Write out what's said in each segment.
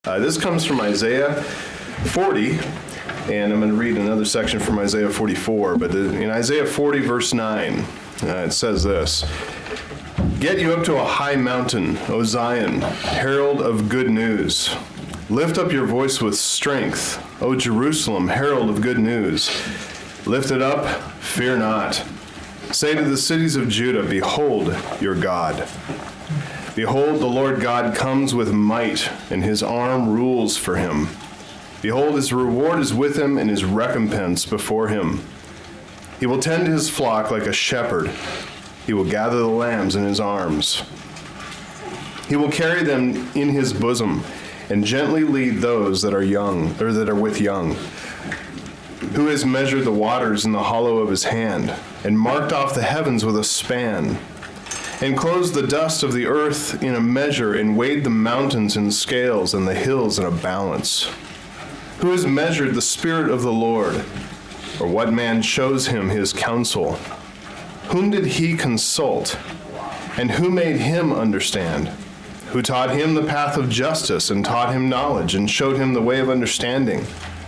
This comes from Isaiah 40, and I'm going to read another section from Isaiah 44. But in Isaiah 40, verse 9, it says this: "Get you up to a high mountain, O Zion, herald of good news. Lift up your voice with strength, O Jerusalem, herald of good news. Lift it up, fear not. Say to the cities of Judah, behold your God. Behold, the Lord God comes with might, and his arm rules for him. Behold, his reward is with him, and his recompense before him. He will tend his flock like a shepherd. He will gather the lambs in his arms. He will carry them in his bosom, and gently lead those that are young, or that are with young. Who has measured the waters in the hollow of his hand, and marked off the heavens with a span, enclosed the dust of the earth in a measure, and weighed the mountains in scales and the hills in a balance? Who has measured the Spirit of the Lord, or what man shows him his counsel? Whom did he consult, and who made him understand? Who taught him the path of justice, and taught him knowledge, and showed him the way of understanding?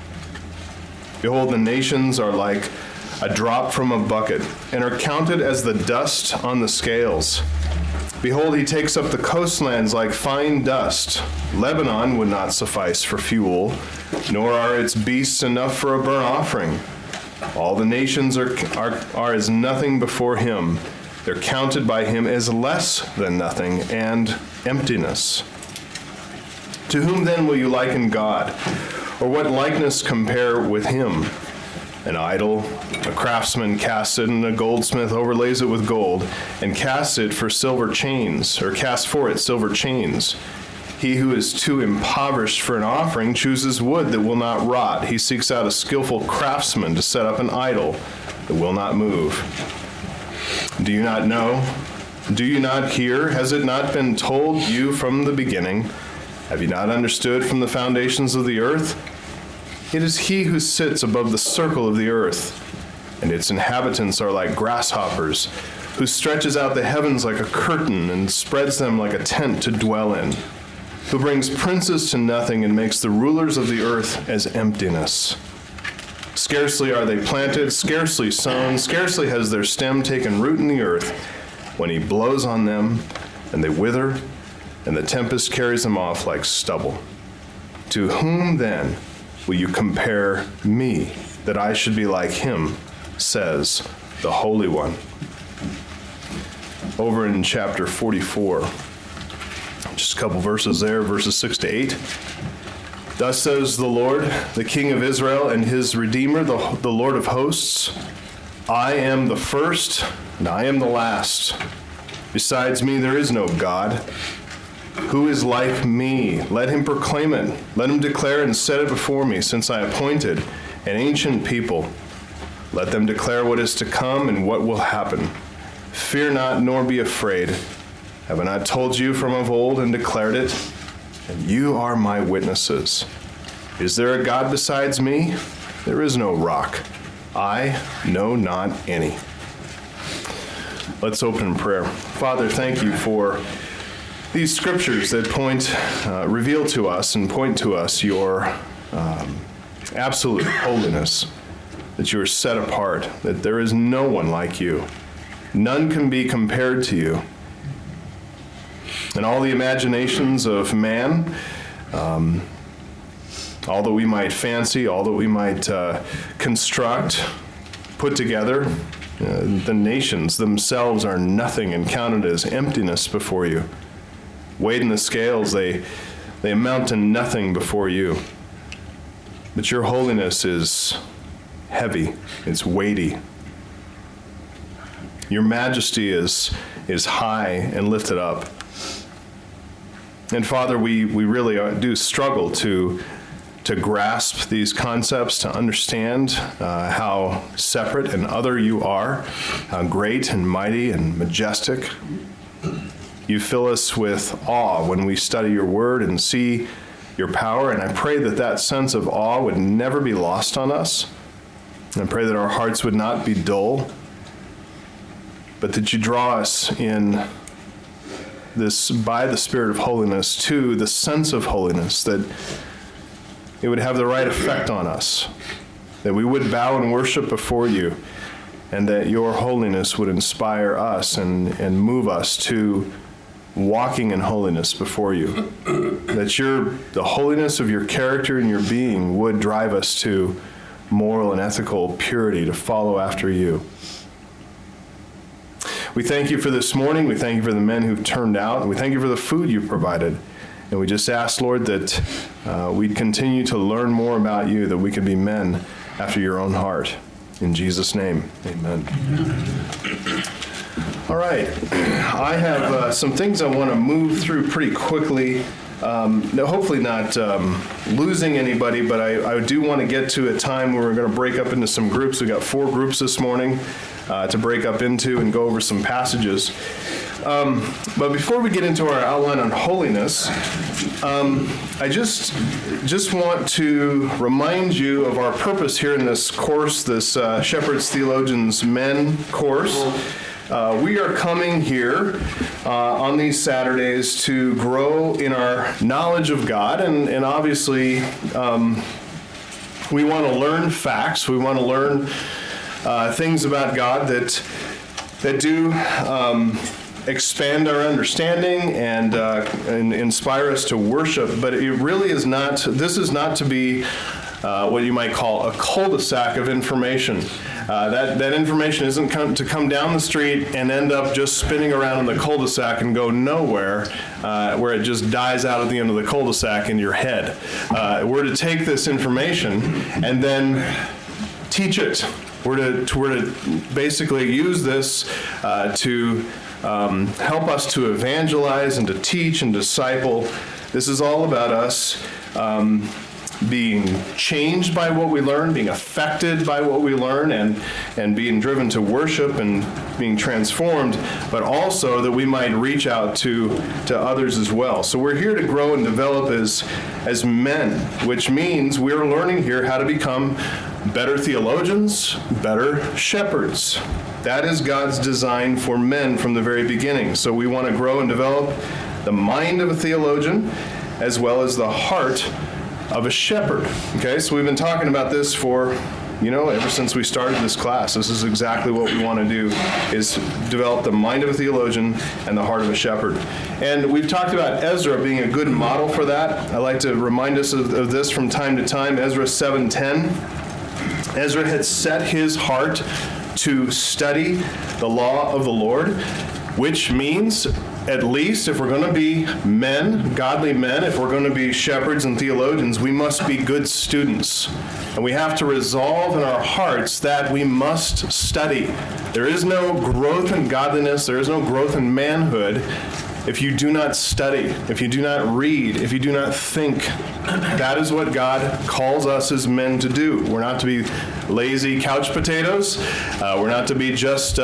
Behold, the nations are like a drop from a bucket, and are counted as the dust on the scales. Behold, he takes up the coastlands like fine dust. Lebanon would not suffice for fuel, nor are its beasts enough for a burnt offering. All the nations are as nothing before him. They're counted by him as less than nothing and emptiness. To whom then will you liken God, or what likeness compare with him? An idol, a craftsman casts it, and a goldsmith overlays it with gold, and casts it for silver chains, or casts for it silver chains. He who is too impoverished for an offering chooses wood that will not rot. He seeks out a skillful craftsman to set up an idol that will not move. Do you not know? Do you not hear? Has it not been told you from the beginning? Have you not understood from the foundations of the earth? It is he who sits above the circle of the earth, and its inhabitants are like grasshoppers, who stretches out the heavens like a curtain and spreads them like a tent to dwell in, who brings princes to nothing and makes the rulers of the earth as emptiness. Scarcely are they planted, scarcely sown, scarcely has their stem taken root in the earth, when he blows on them, and they wither, and the tempest carries them off like stubble. To whom then will you compare me, that I should be like him, says the Holy One? Over in chapter 44, just a couple verses there, verses 6 to 8. Thus says the Lord, the King of Israel and his Redeemer, the Lord of hosts, I am the first, and I am the last. Besides me there is no God. Who is like me? Let him proclaim it. Let him declare and set it before me, since I appointed an ancient people. Let them declare what is to come and what will happen. Fear not, nor be afraid. Have I not told you from of old and declared it? And you are my witnesses. Is there a God besides me? There is no rock. I know not any. Let's open in prayer. Father, thank you for these scriptures that reveal to us and point to us your absolute holiness, that you are set apart, that there is no one like you. None can be compared to you. And all the imaginations of man, all that we might fancy, all that we might construct, put together, the nations themselves are nothing and counted as emptiness before you. Weighed in the scales, they amount to nothing before you. But your holiness is heavy, it's weighty. Your majesty is high and lifted up. And Father, we really do struggle to grasp these concepts, to understand how separate and other you are, how great and mighty and majestic. You fill us with awe when we study your word and see your power, and I pray that that sense of awe would never be lost on us. And I pray that our hearts would not be dull, but that you draw us in this by the Spirit of holiness to the sense of holiness, that it would have the right effect on us, that we would bow and worship before you, and that your holiness would inspire us and move us to walking in holiness before you. That the holiness of your character and your being would drive us to moral and ethical purity, to follow after you. We thank you for this morning. We thank you for the men who've turned out. And we thank you for the food you've provided. And we just ask, Lord, that we'd continue to learn more about you, that we could be men after your own heart. In Jesus' name, amen. All right. I have some things I want to move through pretty quickly. Hopefully not losing anybody, but I do want to get to a time where we're going to break up into some groups. We've got 4 groups this morning to break up into and go over some passages. But before we get into our outline on holiness, I just want to remind you of our purpose here in this course, this Shepherd's Theologians Men course. We are coming here on these Saturdays to grow in our knowledge of God, and obviously we want to learn facts. We want to learn things about God that do expand our understanding and inspire us to worship. But it really is not. This is not to be what you might call a cul-de-sac of information. That information isn't to come down the street and end up just spinning around in the cul-de-sac and go nowhere, where it just dies out at the end of the cul-de-sac in your head. We're to take this information and then teach it. We're to basically use this to help us to evangelize and to teach and disciple. This is all about us being changed by what we learn, being affected by what we learn, and being driven to worship and being transformed, but also that we might reach out to others as well. So we're here to grow and develop as men, which means we're learning here how to become better theologians, better shepherds. That is God's design for men from the very beginning. So we want to grow and develop the mind of a theologian as well as the heart of a shepherd. Okay, so we've been talking about this for, ever since we started this class. This is exactly what we want to do, is develop the mind of a theologian and the heart of a shepherd. And we've talked about Ezra being a good model for that. I like to remind us of this from time to time. Ezra 7:10. Ezra had set his heart to study the law of the Lord, which means, at least if we're going to be men, godly men, if we're going to be shepherds and theologians, we must be good students. And we have to resolve in our hearts that we must study. There is no growth in godliness, there is no growth in manhood if you do not study, if you do not read, if you do not think. That is what God calls us as men to do. We're not to be lazy couch potatoes. We're not to be just,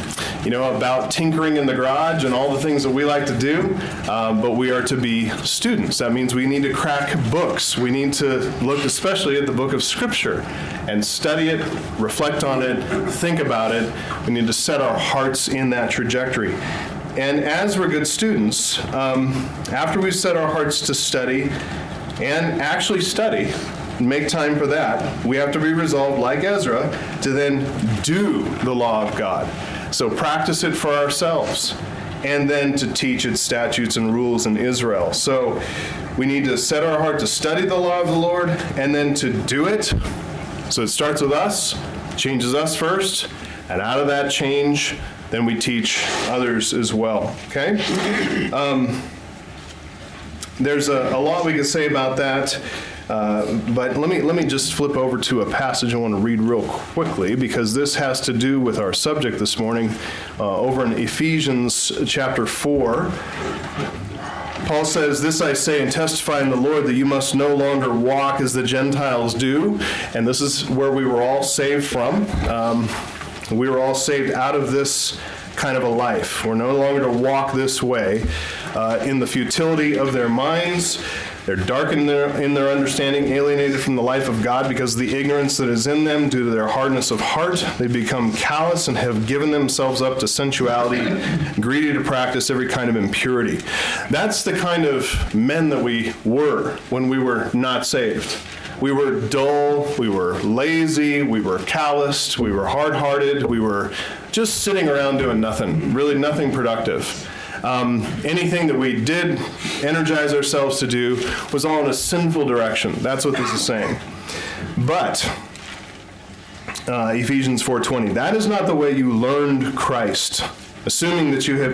about tinkering in the garage and all the things that we like to do. But we are to be students. That means we need to crack books. We need to look especially at the book of Scripture and study it, reflect on it, think about it. We need to set our hearts in that trajectory. And as we're good students, after we've set our hearts to study and actually study, make time for that, we have to be resolved, like Ezra, to then do the law of God. So practice it for ourselves, and then to teach its statutes and rules in Israel. So we need to set our heart to study the law of the Lord, and then to do it. So it starts with us, changes us first, and out of that change, then we teach others as well, okay? There's a lot we could say about that, but let me just flip over to a passage I want to read real quickly, because this has to do with our subject this morning, over in Ephesians chapter 4. Paul says, "This I say and testify in the Lord, that you must no longer walk as the Gentiles do." And this is where we were all saved from. We were all saved out of this kind of a life. We're no longer to walk this way in the futility of their minds, They're darkened in their understanding, alienated from the life of God because of the ignorance that is in them due to their hardness of heart. They become callous and have given themselves up to sensuality, greedy to practice every kind of impurity. That's the kind of men that we were when we were not saved. We were dull, we were lazy, we were calloused, we were hard-hearted, we were just sitting around doing nothing, really nothing productive. Anything that we did energize ourselves to do was all in a sinful direction. That's what this is saying. But, Ephesians 4:20, that is not the way you learned Christ, assuming that you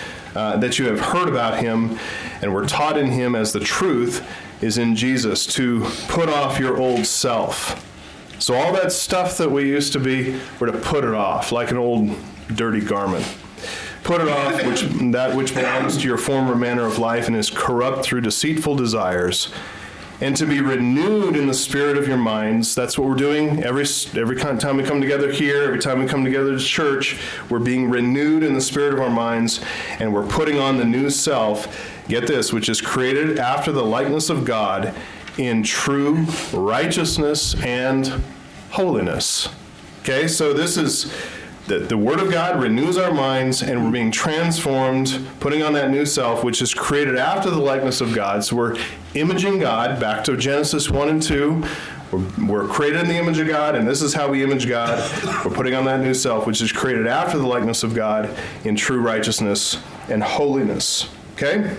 have heard about him and were taught in him as the truth is in Jesus, to put off your old self. So all that stuff that we used to be, we're to put it off like an old dirty garment. Put it off, that which belongs to your former manner of life and is corrupt through deceitful desires, and to be renewed in the spirit of your minds. That's what we're doing every time we come together here, every time we come together to church. We're being renewed in the spirit of our minds, and we're putting on the new self, get this, which is created after the likeness of God in true righteousness and holiness. Okay, so this is the Word of God renews our minds, and we're being transformed, putting on that new self, which is created after the likeness of God. So we're imaging God, back to Genesis 1 and 2. We're created in the image of God, and this is how we image God. We're putting on that new self, which is created after the likeness of God in true righteousness and holiness. Okay?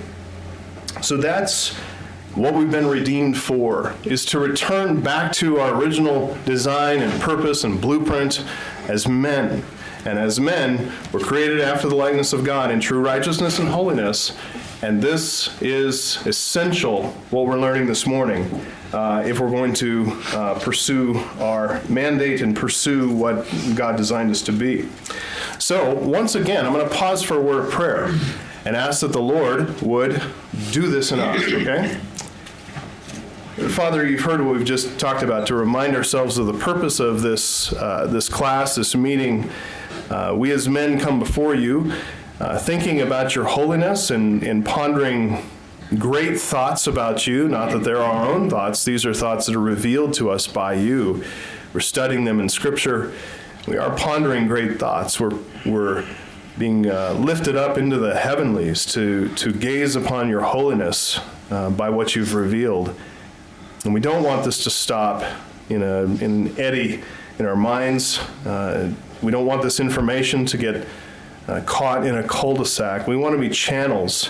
So that's what we've been redeemed for, is to return back to our original design and purpose and blueprint as men. And as men, we're created after the likeness of God in true righteousness and holiness. And this is essential, what we're learning this morning, if we're going to pursue our mandate and pursue what God designed us to be. So, once again, I'm going to pause for a word of prayer and ask that the Lord would do this in us, okay? Father, you've heard what we've just talked about, to remind ourselves of the purpose of this class, this meeting. We as men come before you thinking about your holiness and pondering great thoughts about you, not that they're our own thoughts. These are thoughts that are revealed to us by you. We're studying them in Scripture. We are pondering great thoughts. We're being lifted up into the heavenlies to gaze upon your holiness by what you've revealed. And we don't want this to stop in an eddy in our minds. We don't want this information to get caught in a cul-de-sac. We want to be channels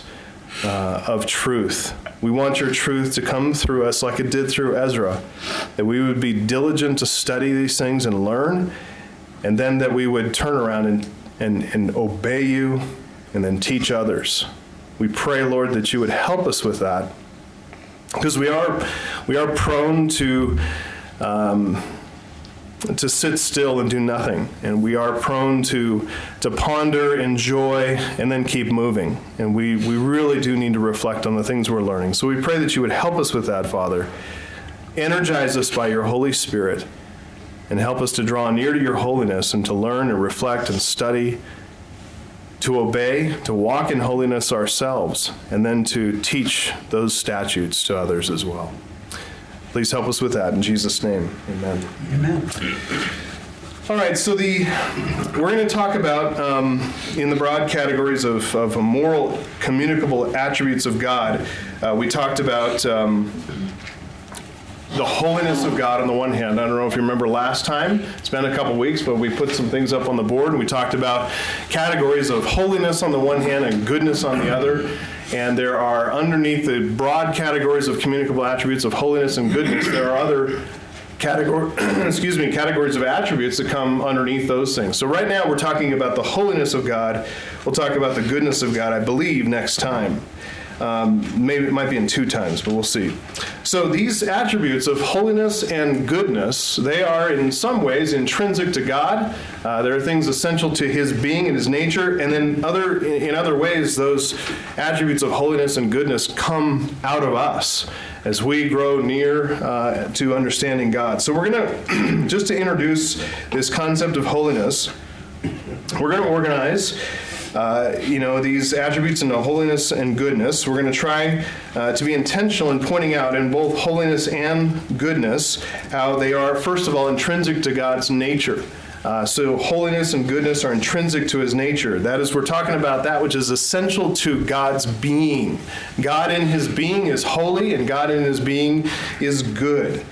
of truth. We want your truth to come through us like it did through Ezra, that we would be diligent to study these things and learn, and then that we would turn around and obey you and then teach others. We pray, Lord, that you would help us with that, because we are prone to sit still and do nothing, and we are prone to ponder, enjoy, and then keep moving. And we really do need to reflect on the things we're learning. So we pray that you would help us with that, Father. Energize us by your Holy Spirit, and help us to draw near to your holiness and to learn and reflect and study, to obey, to walk in holiness ourselves, and then to teach those statutes to others as well. Please help us with that in Jesus' name. Amen. Amen. All right, so we're going to talk about, in the broad categories of moral, communicable attributes of God, we talked about the holiness of God on the one hand. I don't know if you remember last time. It's been a couple weeks, but we put some things up on the board, and we talked about categories of holiness on the one hand and goodness on the other. And there are, underneath the broad categories of communicable attributes of holiness and goodness, there are other categories of attributes that come underneath those things. So right now we're talking about the holiness of God. We'll talk about the goodness of God, I believe, next time. Maybe it might be in 2 times, but we'll see. So these attributes of holiness and goodness, they are in some ways intrinsic to God. There are things essential to his being and his nature, and then in other ways, those attributes of holiness and goodness come out of us as we grow near to understanding God. So we're going to, just to introduce this concept of holiness, we're going to organize these attributes into holiness and goodness. We're going to try to be intentional in pointing out in both holiness and goodness how they are, first of all, intrinsic to God's nature. So holiness and goodness are intrinsic to his nature. That is, we're talking about that which is essential to God's being. God in his being is holy, and God in his being is good.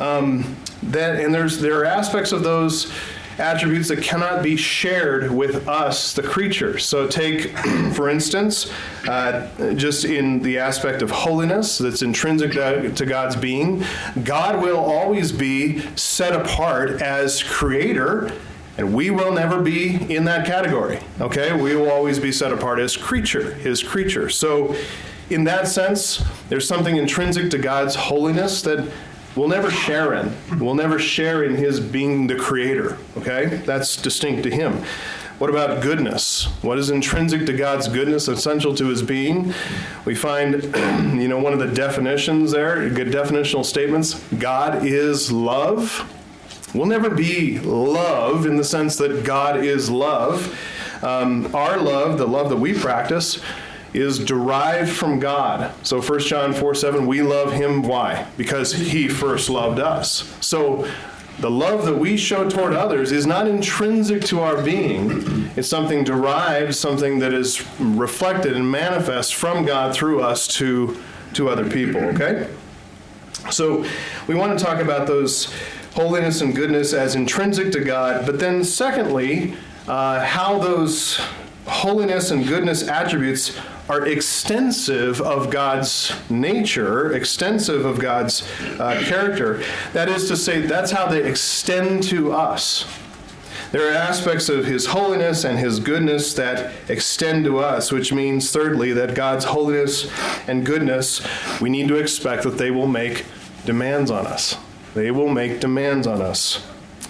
There are aspects of those attributes that cannot be shared with us, the creature. So take, for instance, just in the aspect of holiness that's intrinsic to God's being, God will always be set apart as creator, and we will never be in that category, okay? We will always be set apart as creature, his creature. So in that sense, there's something intrinsic to God's holiness that we'll never share in. We'll never share in his being the creator, okay? That's distinct to him. What about goodness? What is intrinsic to God's goodness, essential to his being? We find, one of the definitions there, good definitional statements, God is love. We'll never be love in the sense that God is love. Our love, the love that we practice, is derived from God. So 1 John 4:7, we love him. Why? Because he first loved us. So the love that we show toward others is not intrinsic to our being. It's something derived, something that is reflected and manifest from God through us to other people, okay? So we want to talk about those holiness and goodness as intrinsic to God, but then secondly, how those holiness and goodness attributes are extensive of God's nature, extensive of God's character. That is to say, that's how they extend to us. There are aspects of his holiness and his goodness that extend to us, which means, thirdly, that God's holiness and goodness, we need to expect that they will make demands on us. They will make demands on us.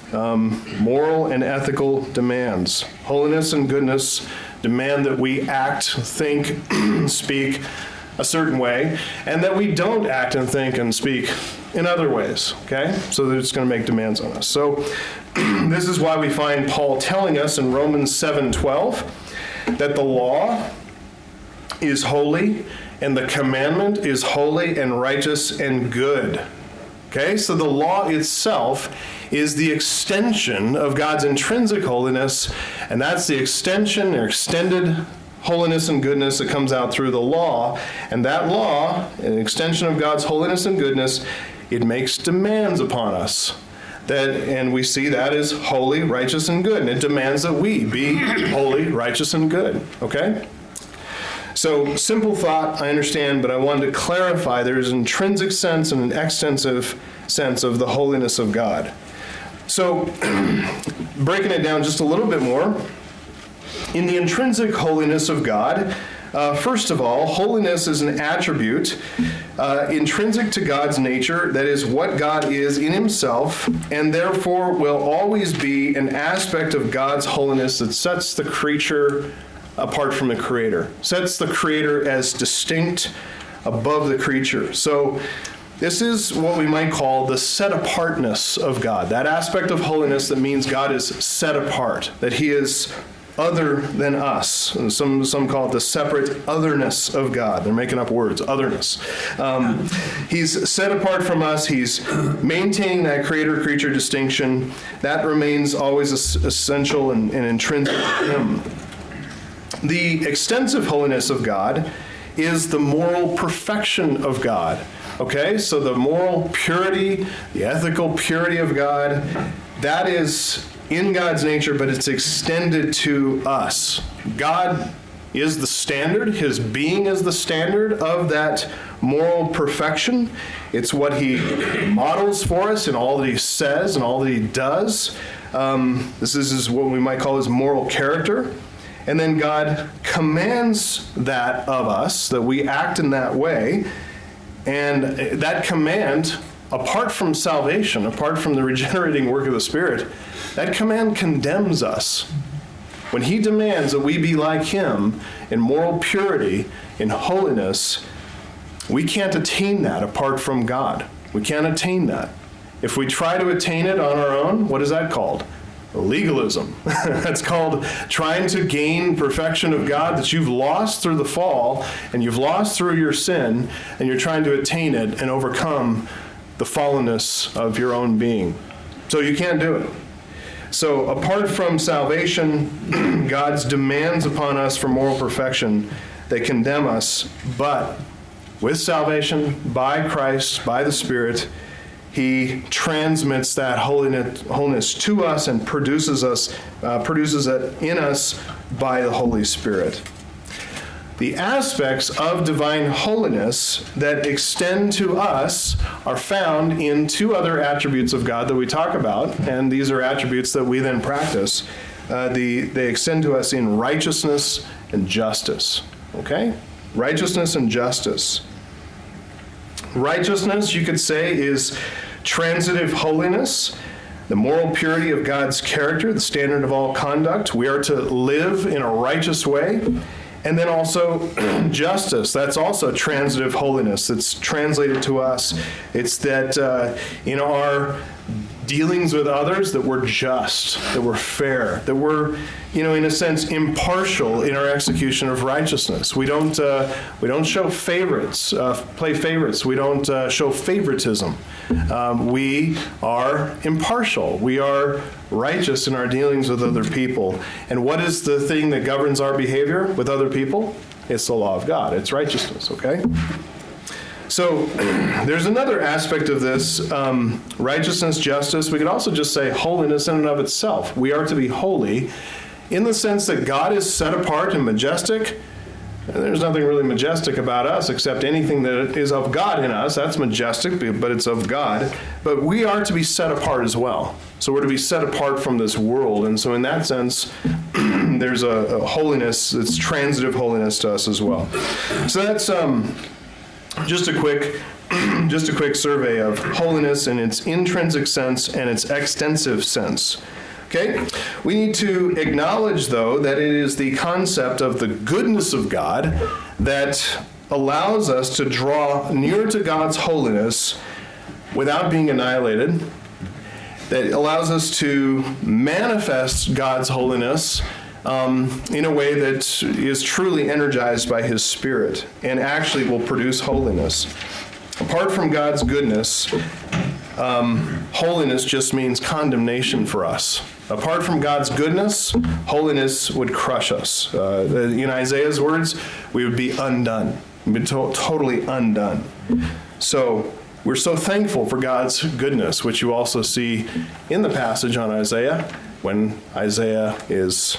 Moral and ethical demands. Holiness and goodness demand that we act, think, speak a certain way, and that we don't act and think and speak in other ways, okay? So that it's going to make demands on us. So this is why we find Paul telling us in Romans 7:12 that the law is holy and the commandment is holy and righteous and good. Okay, so the law itself is the extension of God's intrinsic holiness, and that's the extension or extended holiness and goodness that comes out through the law. And that law, an extension of God's holiness and goodness, it makes demands upon us. And we see that as holy, righteous, and good. And it demands that we be holy, righteous, and good. Okay? So, simple thought, I understand, but I wanted to clarify there's an intrinsic sense and an extensive sense of the holiness of God. So, breaking it down just a little bit more, in the intrinsic holiness of God, first of all, holiness is an attribute intrinsic to God's nature, that is what God is in himself, and therefore will always be an aspect of God's holiness that sets the creature apart from the creator, sets the creator as distinct above the creature. So this is what we might call the set-apartness of God, that aspect of holiness that means God is set apart, that he is other than us. And some call it the separate otherness of God. They're making up words, otherness. He's set apart from us. He's maintaining that creator-creature distinction. That remains always essential and intrinsic to him. The extensive holiness of God is the moral perfection of God. Okay, so the moral purity, the ethical purity of God, that is in God's nature, but it's extended to us. God is the standard. His being is the standard of that moral perfection. It's what he models for us in all that he says and all that he does. This is what we might call his moral character. And then God commands that of us, that we act in that way. And that command, apart from salvation, apart from the regenerating work of the Spirit, that command condemns us. When he demands that we be like him in moral purity, in holiness, we can't attain that apart from God. We can't attain that. If we try to attain it on our own, what is that called? legalism. That's called trying to gain perfection of God that you've lost through the fall, and you've lost through your sin, and you're trying to attain it and overcome the fallenness of your own being. So you can't do it. So apart from salvation, God's demands upon us for moral perfection, they condemn us, but with salvation, by Christ, by the Spirit, He transmits that holiness to us and produces it in us by the Holy Spirit. The aspects of divine holiness that extend to us are found in two other attributes of God that we talk about, and these are attributes that we then practice. They extend to us in righteousness and justice. Okay? Righteousness and justice. Righteousness, you could say, is transitive holiness, the moral purity of God's character, the standard of all conduct. We are to live in a righteous way. And then also justice. That's also transitive holiness. It's translated to us. It's that in our dealings with others that we're just, that we're fair, that we're, in a sense, impartial in our execution of righteousness. We don't show favorites, play favorites. We don't show favoritism. We are impartial. We are righteous in our dealings with other people. And what is the thing that governs our behavior with other people? It's the law of God. It's righteousness, okay? So there's another aspect of this, righteousness, justice. We could also just say holiness in and of itself. We are to be holy in the sense that God is set apart and majestic. There's nothing really majestic about us except anything that is of God in us. That's majestic, but it's of God. But we are to be set apart as well. So we're to be set apart from this world. And so in that sense, there's a holiness, it's transitive holiness to us as well. So that's just a quick survey of holiness in its intrinsic sense and its extensive sense. Okay? We need to acknowledge, though, that it is the concept of the goodness of God that allows us to draw near to God's holiness without being annihilated, that allows us to manifest God's holiness in a way that is truly energized by His Spirit and actually will produce holiness. Apart from God's goodness, holiness just means condemnation for us. Apart from God's goodness, holiness would crush us. In Isaiah's words, we would be undone. We'd be totally undone. So we're so thankful for God's goodness, which you also see in the passage on Isaiah, when Isaiah is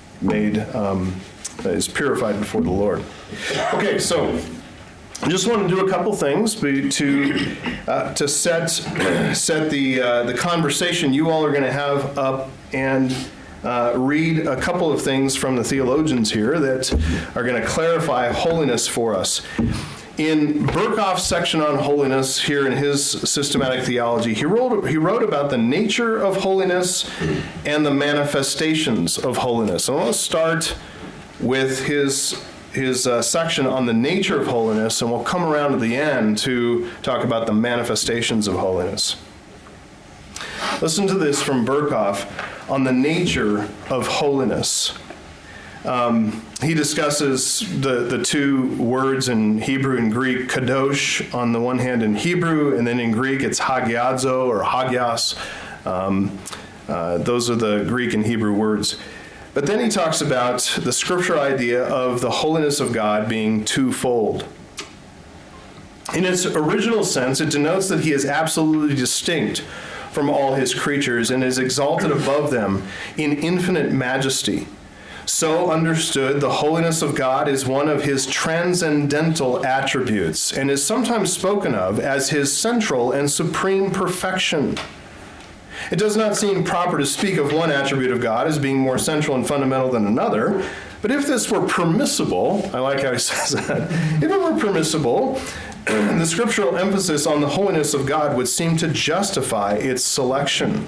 is purified before the Lord. Okay, so I just want to do a couple things to set the conversation you all are going to have up and read a couple of things from the theologians here that are going to clarify holiness for us. In Berkhof's section on holiness here in his systematic theology, he wrote about the nature of holiness and the manifestations of holiness. I want to start with his section on the nature of holiness, and we'll come around at the end to talk about the manifestations of holiness. Listen to this from Berkhof on the nature of holiness. He discusses the two words in Hebrew and Greek, kadosh on the one hand in Hebrew, and then in Greek it's hagiadzo or hagios. Those are the Greek and Hebrew words. But then he talks about the scriptural idea of the holiness of God being twofold. In its original sense, it denotes that He is absolutely distinct from all His creatures and is exalted above them in infinite majesty. So understood, the holiness of God is one of His transcendental attributes and is sometimes spoken of as His central and supreme perfection. It does not seem proper to speak of one attribute of God as being more central and fundamental than another, but if this were permissible, I like how he says that, if it were permissible, the scriptural emphasis on the holiness of God would seem to justify its selection.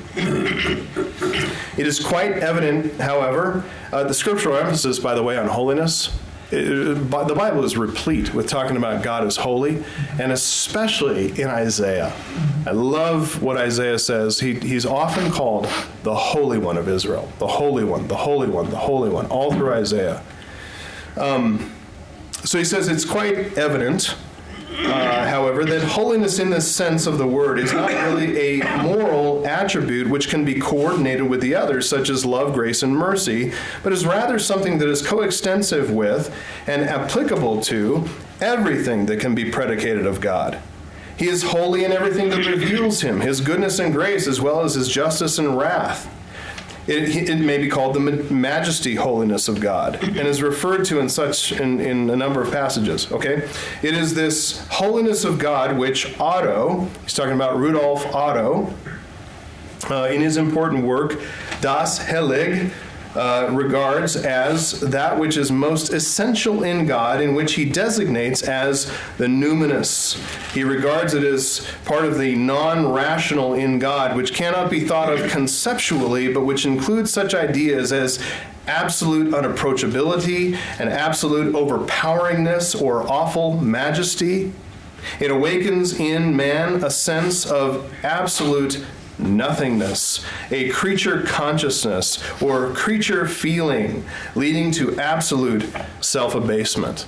It is quite evident, however, the scriptural emphasis, by the way, on holiness The Bible is replete with talking about God as holy, and especially in Isaiah. I love what Isaiah says. He's often called the Holy One of Israel. The Holy One, the Holy One, the Holy One, all through Isaiah. So he says it's quite evident, however, that holiness in this sense of the word is not really a moral attribute which can be coordinated with the others, such as love, grace, and mercy, but is rather something that is coextensive with and applicable to everything that can be predicated of God. He is holy in everything that reveals him, his goodness and grace, as well as his justice and wrath. It may be called the majesty holiness of God, and is referred to in a number of passages, okay? It is this holiness of God which Otto, he's talking about Rudolf Otto, in his important work, Das Heilig, regards as that which is most essential in God, in which he designates as the numinous. He regards it as part of the non-rational in God, which cannot be thought of conceptually, but which includes such ideas as absolute unapproachability and absolute overpoweringness or awful majesty. It awakens in man a sense of absolute nothingness, a creature consciousness or creature feeling, leading to absolute self-abasement.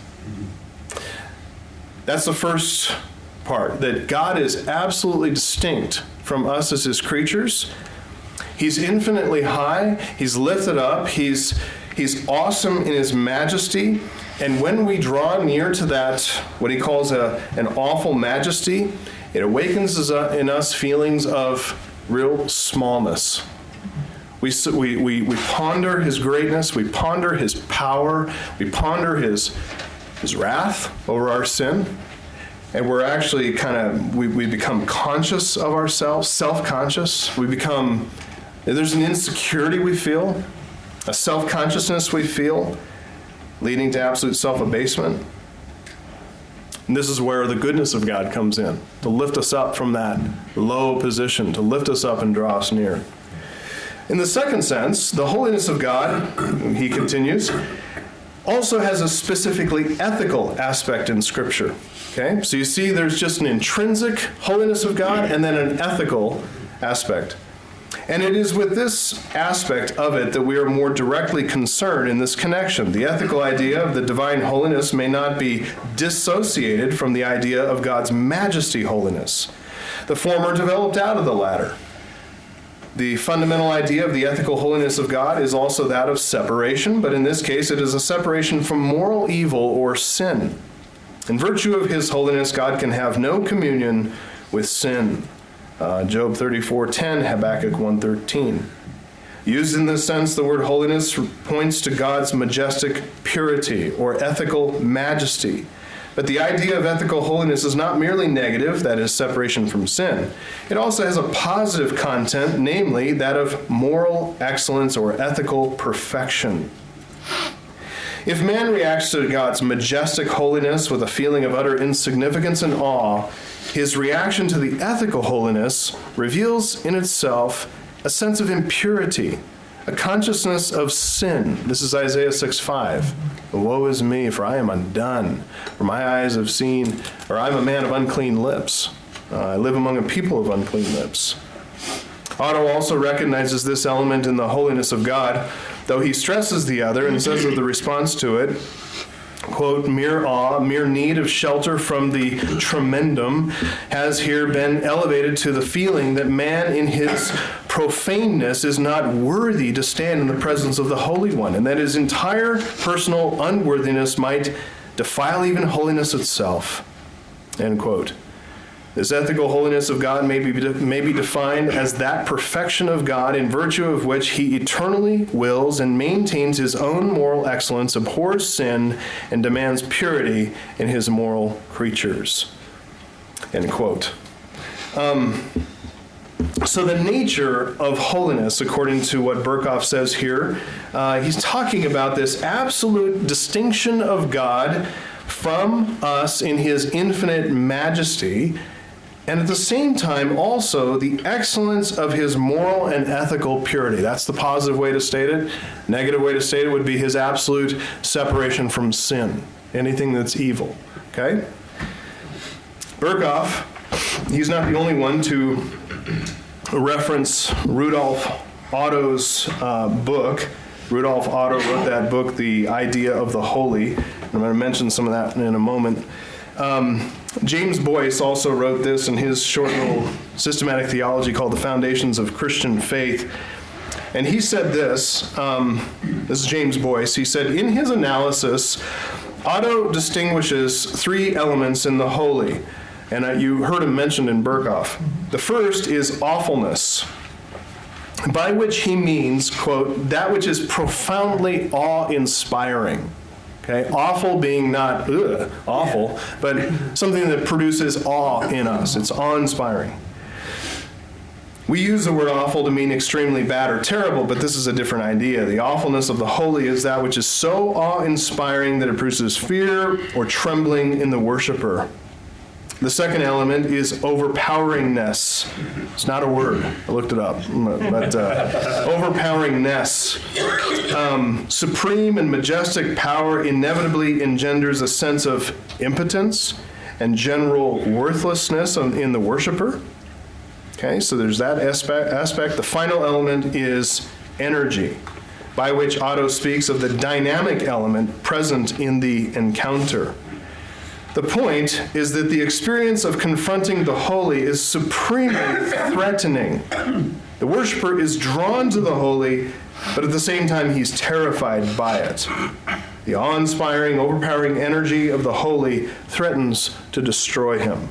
That's the first part, that God is absolutely distinct from us as his creatures. He's infinitely high, he's lifted up, he's awesome in his majesty, and when we draw near to that, what he calls an awful majesty, it awakens in us feelings of real smallness. We ponder his greatness, we ponder his power, we ponder his wrath over our sin, and we're actually we become conscious of ourselves, self-conscious. There's an insecurity we feel, a self-consciousness we feel, leading to absolute self-abasement. And this is where the goodness of God comes in, to lift us up from that low position, to lift us up and draw us near. In the second sense, the holiness of God, he continues, also has a specifically ethical aspect in Scripture. Okay? So you see there's just an intrinsic holiness of God and then an ethical aspect. And it is with this aspect of it that we are more directly concerned in this connection. The ethical idea of the divine holiness may not be dissociated from the idea of God's majesty holiness. The former developed out of the latter. The fundamental idea of the ethical holiness of God is also that of separation, but in this case it is a separation from moral evil or sin. In virtue of his holiness, God can have no communion with sin. Job 34:10, Habakkuk 1:13. Used in this sense, the word holiness points to God's majestic purity or ethical majesty. But the idea of ethical holiness is not merely negative, that is, separation from sin. It also has a positive content, namely that of moral excellence or ethical perfection. If man reacts to God's majestic holiness with a feeling of utter insignificance and awe, his reaction to the ethical holiness reveals in itself a sense of impurity, a consciousness of sin. This is Isaiah 6:5. Woe is me, for I am undone, for my eyes have seen, or I am a man of unclean lips. I live among a people of unclean lips. Otto also recognizes this element in the holiness of God, though he stresses the other and says of the response to it, quote, mere awe, mere need of shelter from the tremendum has here been elevated to the feeling that man in his profaneness is not worthy to stand in the presence of the Holy One, and that his entire personal unworthiness might defile even holiness itself, end quote. This ethical holiness of God may be defined as that perfection of God in virtue of which he eternally wills and maintains his own moral excellence, abhors sin, and demands purity in his moral creatures. End quote. So the nature of holiness, according to what Berkhoff says here, he's talking about this absolute distinction of God from us in his infinite majesty, and at the same time also the excellence of his moral and ethical purity. That's the positive way to state it. Negative way to state it would be his absolute separation from sin, anything that's evil. Okay? Berkhof, he's not the only one to reference Rudolf Otto's book. Rudolf Otto wrote that book, The Idea of the Holy. I'm going to mention some of that in a moment. James Boyce also wrote this in his short little systematic theology called The Foundations of Christian Faith. And he said this, this is James Boyce, he said, in his analysis, Otto distinguishes three elements in the holy. And you heard him mentioned in Berkhof. The first is awfulness, by which he means, quote, that which is profoundly awe-inspiring. Okay, awful being not awful, but something that produces awe in us. It's awe-inspiring. We use the word awful to mean extremely bad or terrible, but this is a different idea. The awfulness of the holy is that which is so awe-inspiring that it produces fear or trembling in the worshiper. The second element is overpoweringness. It's not a word. I looked it up. But overpoweringness. Supreme and majestic power inevitably engenders a sense of impotence and general worthlessness in the worshiper. Okay, so there's that aspect. The final element is energy, by which Otto speaks of the dynamic element present in the encounter. The point is that the experience of confronting the holy is supremely threatening. The worshiper is drawn to the holy, but at the same time he's terrified by it. The awe-inspiring, overpowering energy of the holy threatens to destroy him.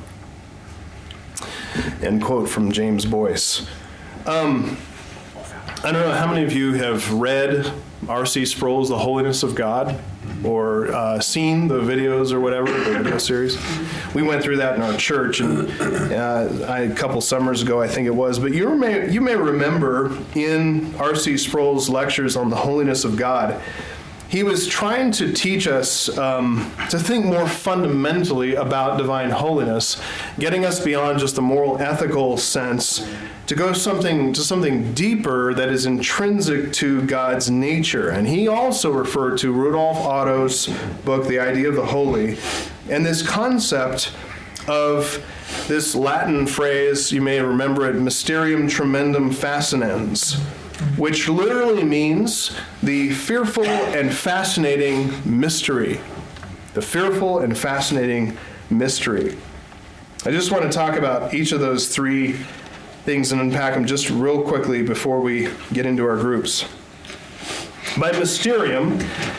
End quote from James Boyce. I don't know how many of you have read R.C. Sproul's The Holiness of God, or seen the videos or whatever, the video series. We went through that in our church, and a couple summers ago, I think it was. But you may remember in R.C. Sproul's lectures on the holiness of God, he was trying to teach us to think more fundamentally about divine holiness, getting us beyond just the moral, ethical sense to go to something deeper that is intrinsic to God's nature. And he also referred to Rudolf Otto's book, The Idea of the Holy, and this concept of this Latin phrase, you may remember it, mysterium tremendum fascinans, which literally means the fearful and fascinating mystery. The fearful and fascinating mystery. I just want to talk about each of those three things and unpack them just real quickly before we get into our groups. By mysterium,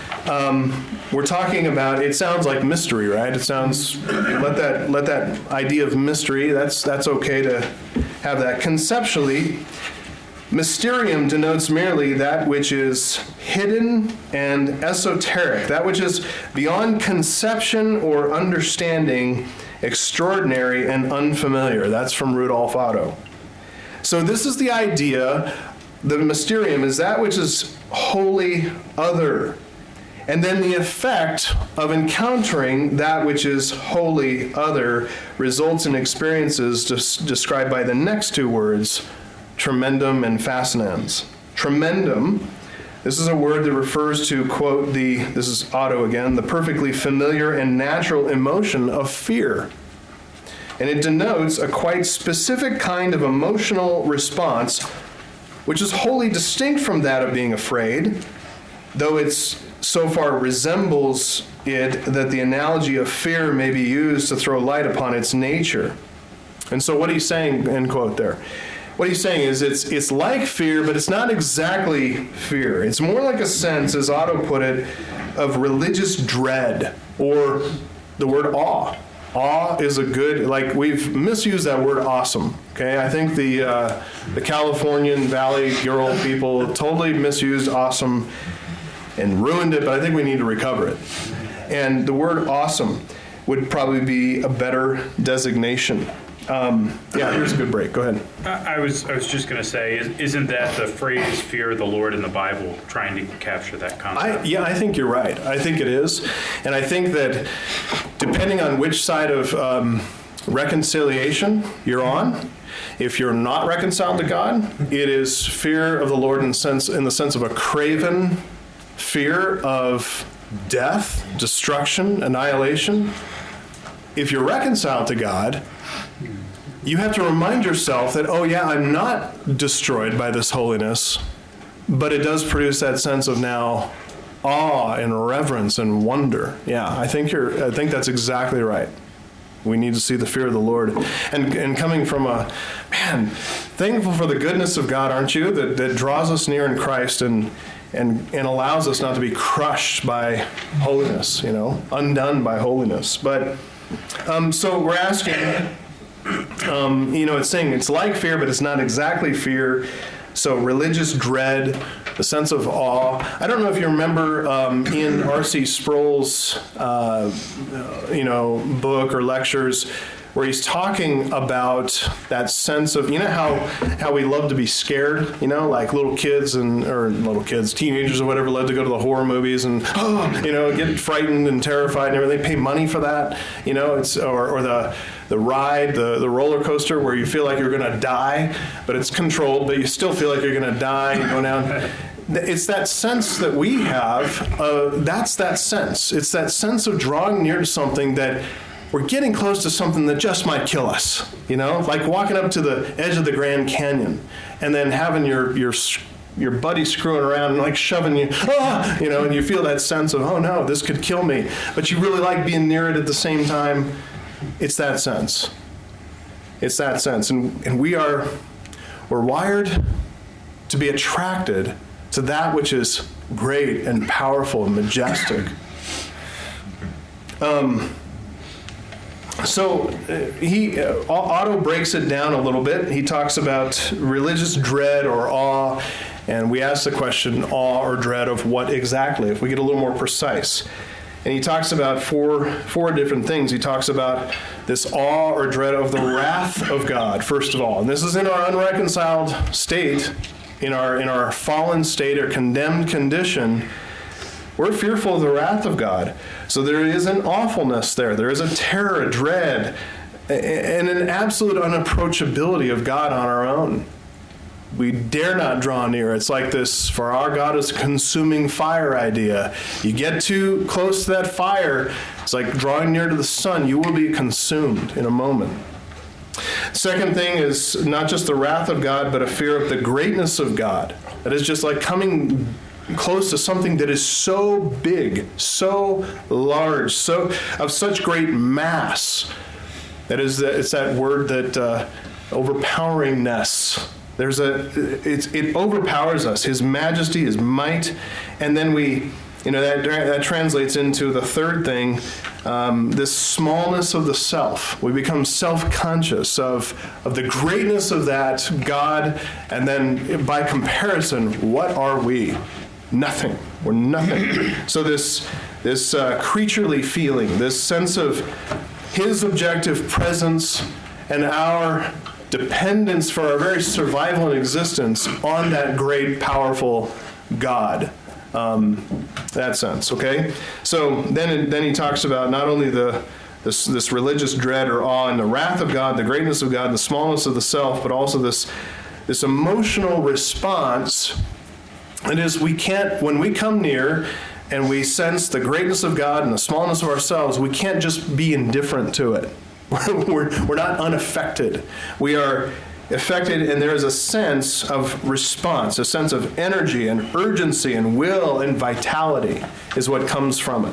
we're talking about, it sounds like mystery, right? It sounds, let that idea of mystery, that's okay to have that. Conceptually, mysterium denotes merely that which is hidden and esoteric, that which is beyond conception or understanding, extraordinary and unfamiliar. That's from Rudolf Otto. So this is the idea, the mysterium is that which is wholly other. And then the effect of encountering that which is wholly other results in experiences described by the next two words, tremendum and fascinans. Tremendum, this is a word that refers to, quote, this is Otto again, the perfectly familiar and natural emotion of fear. And it denotes a quite specific kind of emotional response, which is wholly distinct from that of being afraid, though it's so far resembles it that the analogy of fear may be used to throw light upon its nature. And so what he's saying, end quote there, what he's saying is it's like fear, but it's not exactly fear. It's more like a sense, as Otto put it, of religious dread, or the word awe. Awe is a good, like we've misused that word awesome, okay? I think the Californian Valley Girl people totally misused awesome and ruined it, but I think we need to recover it. And the word awesome would probably be a better designation. Here's a good break. Go ahead. I was just going to say, isn't that the phrase "fear the Lord" in the Bible trying to capture that concept? I think you're right. I think it is, and I think that depending on which side of reconciliation, you're on. If you're not reconciled to God, it is fear of the Lord in the sense of a craven fear of death, destruction, annihilation. If you're reconciled to God, you have to remind yourself that, oh yeah, I'm not destroyed by this holiness, but it does produce that sense of now awe and reverence and wonder. Yeah, I think that's exactly right. We need to see the fear of the Lord. And coming from thankful for the goodness of God, aren't you? That draws us near in Christ and allows us not to be crushed by holiness, undone by holiness. But so we're asking, it's saying it's like fear, but it's not exactly fear. So religious dread, the sense of awe. I don't know if you remember in R.C. Sproul's, book or lectures, where he's talking about that sense of, how we love to be scared, like teenagers or whatever, love to go to the horror movies and, get frightened and terrified and everything. They pay money for that, it's, or the ride, the roller coaster where you feel like you're going to die, but it's controlled, but you still feel like you're going to die and go down. It's that sense that we have, that's that sense. It's that sense of drawing near to something that we're getting close to something that just might kill us, like walking up to the edge of the Grand Canyon and then having your buddy screwing around and like shoving you, and you feel that sense of, oh no, this could kill me. But you really like being near it at the same time. It's that sense. It's that sense. And we're wired to be attracted to that which is great and powerful and majestic. Otto breaks it down a little bit. He talks about religious dread or awe, and we ask the question, awe or dread of what exactly, if we get a little more precise. And he talks about four different things. He talks about this awe or dread of the wrath of God, first of all. And this is in our unreconciled state, in our fallen state or condemned condition. We're fearful of the wrath of God. So there is an awfulness there. There is a terror, a dread, and an absolute unapproachability of God on our own. We dare not draw near. It's like this, for our God is a consuming fire idea. You get too close to that fire, it's like drawing near to the sun. You will be consumed in a moment. Second thing is not just the wrath of God, but a fear of the greatness of God. That is just like coming close to something that is so big, so large, so of such great mass. It's that word that overpoweringness. It overpowers us, His majesty, His might, and then that translates into the third thing, this smallness of the self. We become self-conscious of the greatness of that God, and then by comparison, what are we? Nothing. We're nothing. So this creaturely feeling, this sense of His objective presence and our dependence for our very survival and existence on that great, powerful God. That sense, okay? So then he talks about not only this religious dread or awe and the wrath of God, the greatness of God, the smallness of the self, but also this emotional response. It is when we come near and we sense the greatness of God and the smallness of ourselves, we can't just be indifferent to it. We're not unaffected. We are affected, and there is a sense of response, a sense of energy and urgency and will and vitality is what comes from it.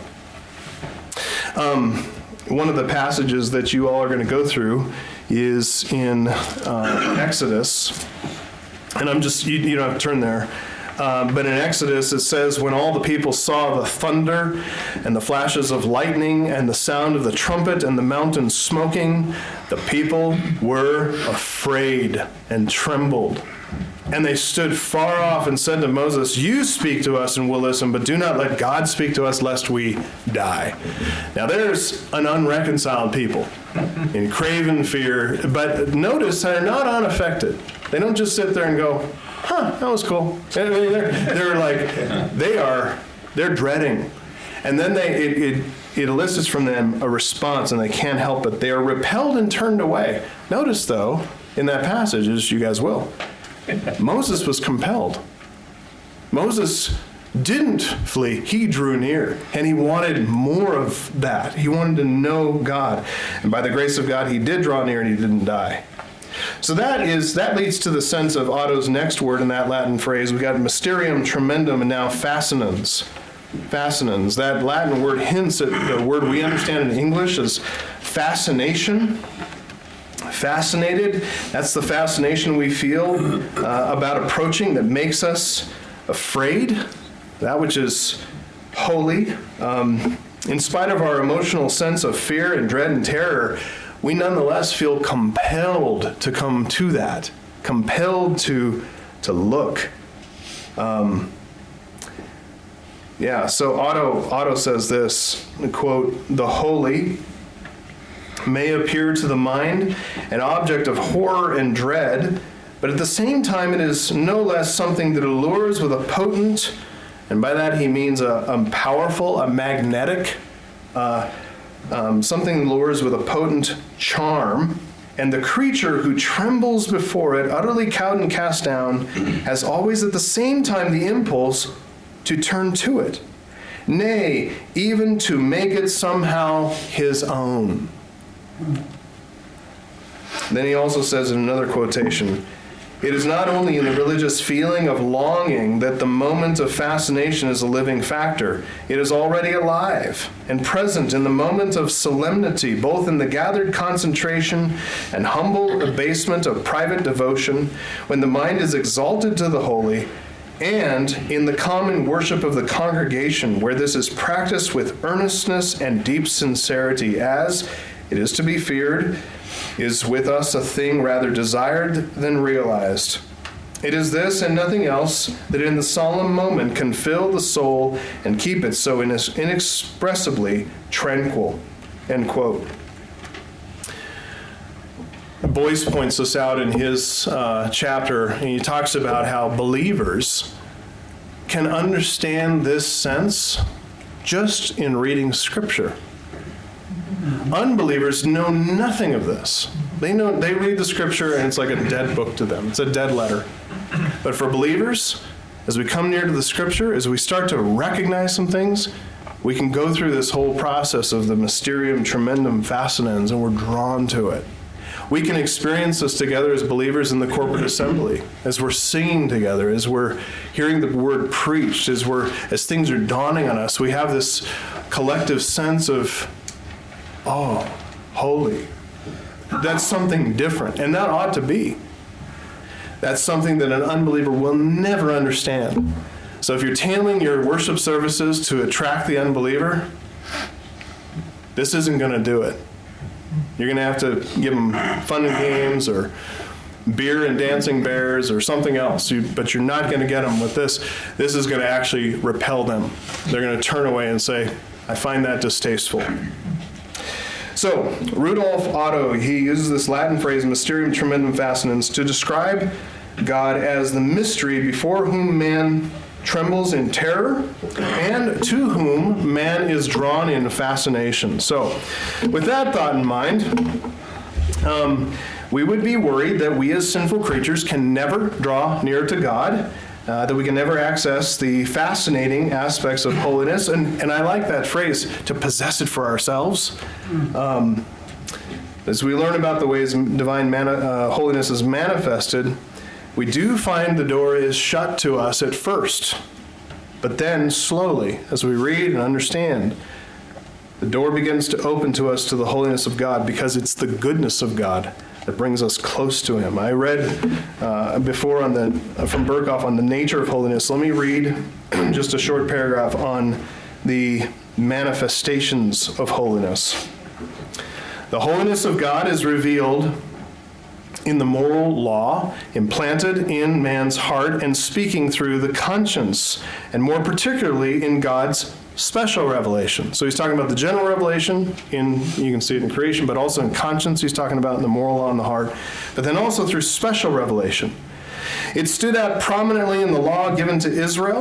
One of the passages that you all are going to go through is in Exodus, and you don't have to turn there. But in Exodus, it says, when all the people saw the thunder and the flashes of lightning and the sound of the trumpet and the mountain smoking, the people were afraid and trembled. And they stood far off and said to Moses, you speak to us and we'll listen, but do not let God speak to us lest we die. Now there's an unreconciled people in craven fear, but notice they're not unaffected. They don't just sit there and go, that was cool. They're like, they're dreading. And then it elicits from them a response, and they can't help it. They are repelled and turned away. Notice, though, in that passage, as you guys will, Moses was compelled. Moses didn't flee. He drew near, and he wanted more of that. He wanted to know God. And by the grace of God, he did draw near, and he didn't die. So that leads to the sense of Otto's next word in that Latin phrase. We've got mysterium tremendum and now fascinans. Fascinans. That Latin word hints at the word we understand in English as fascination. Fascinated. That's the fascination we feel about approaching that makes us afraid. That which is holy. In spite of our emotional sense of fear and dread and terror, we nonetheless feel compelled to come to that, compelled to look. So Otto says this, quote, "The holy may appear to the mind an object of horror and dread, but at the same time it is no less something that allures with a potent," and by that he means a powerful, a magnetic, something that lures with a potent charm, and the creature who trembles before it, utterly cowed and cast down, has always at the same time the impulse to turn to it, nay, even to make it somehow his own. Then he also says in another quotation, "It is not only in the religious feeling of longing that the moment of fascination is a living factor. It is already alive and present in the moment of solemnity, both in the gathered concentration and humble abasement of private devotion, when the mind is exalted to the holy, and in the common worship of the congregation, where this is practiced with earnestness and deep sincerity, as, it is to be feared, is with us a thing rather desired than realized. It is this and nothing else that in the solemn moment can fill the soul and keep it so inexpressibly tranquil." End quote. Boyce points this out in his chapter, and he talks about how believers can understand this sense just in reading Scripture. Unbelievers know nothing of this. They read the Scripture and it's like a dead book to them. It's a dead letter. But for believers, as we come near to the Scripture, as we start to recognize some things, we can go through this whole process of the mysterium tremendum fascinans, and we're drawn to it. We can experience this together as believers in the corporate assembly, as we're singing together, as we're hearing the word preached, as things are dawning on us. We have this collective sense of, oh, holy. That's something different, and that ought to be. That's something that an unbeliever will never understand. So if you're tailoring your worship services to attract the unbeliever, this isn't going to do it. You're going to have to give them fun and games or beer and dancing bears or something else, but you're not going to get them with this. This is going to actually repel them. They're going to turn away and say, I find that distasteful. So, Rudolf Otto, he uses this Latin phrase, mysterium tremendum fascinans, to describe God as the mystery before whom man trembles in terror and to whom man is drawn in fascination. So, with that thought in mind, we would be worried that we as sinful creatures can never draw near to God, that we can never access the fascinating aspects of holiness. And I like that phrase, to possess it for ourselves. As we learn about the ways divine holiness is manifested, we do find the door is shut to us at first. But then, slowly, as we read and understand, the door begins to open to us to the holiness of God, because it's the goodness of God that brings us close to Him. I read before from Berkhoff on the nature of holiness. Let me read just a short paragraph on the manifestations of holiness. The holiness of God is revealed in the moral law, implanted in man's heart and speaking through the conscience, and more particularly in God's special revelation. So he's talking about the general revelation, you can see it in creation, but also in conscience. He's talking about in the moral law in the heart, but then also through special revelation. It stood out prominently in the law given to Israel,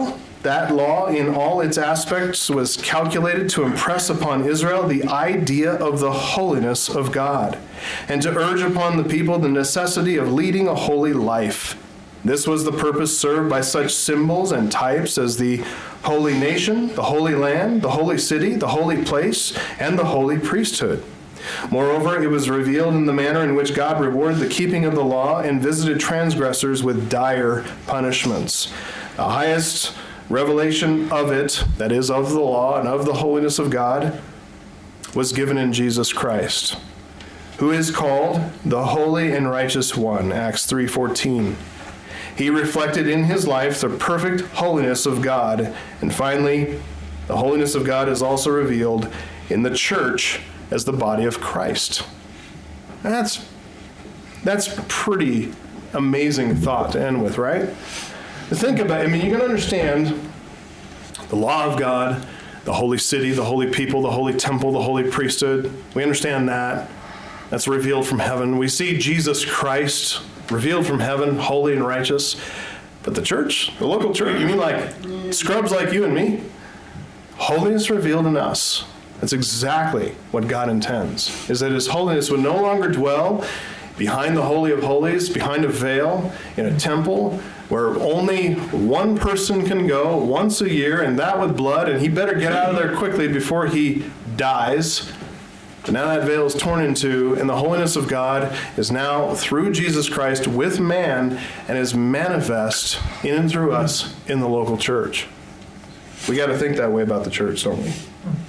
That law, in all its aspects, was calculated to impress upon Israel the idea of the holiness of God, and to urge upon the people the necessity of leading a holy life. This was the purpose served by such symbols and types as the holy nation, the holy land, the holy city, the holy place, and the holy priesthood. Moreover, it was revealed in the manner in which God rewarded the keeping of the law and visited transgressors with dire punishments. The highest revelation of it, that is, of the law and of the holiness of God, was given in Jesus Christ, who is called the Holy and Righteous One, Acts 3:14. He reflected in his life the perfect holiness of God. And finally, the holiness of God is also revealed in the church as the body of Christ. That's pretty amazing thought to end with, right? Think about it. I mean, you can understand the law of God, the holy city, the holy people, the holy temple, the holy priesthood. We understand that. That's revealed from heaven. We see Jesus Christ revealed from heaven, holy and righteous. But the church, the local church, you mean like scrubs like you and me? Holiness revealed in us. That's exactly what God intends, is that his holiness would no longer dwell behind the Holy of Holies, behind a veil, in a temple, where only one person can go once a year, and that with blood, and he better get out of there quickly before he dies. But now that veil is torn in two, and the holiness of God is now through Jesus Christ with man, and is manifest in and through us in the local church. We got to think that way about the church, don't we?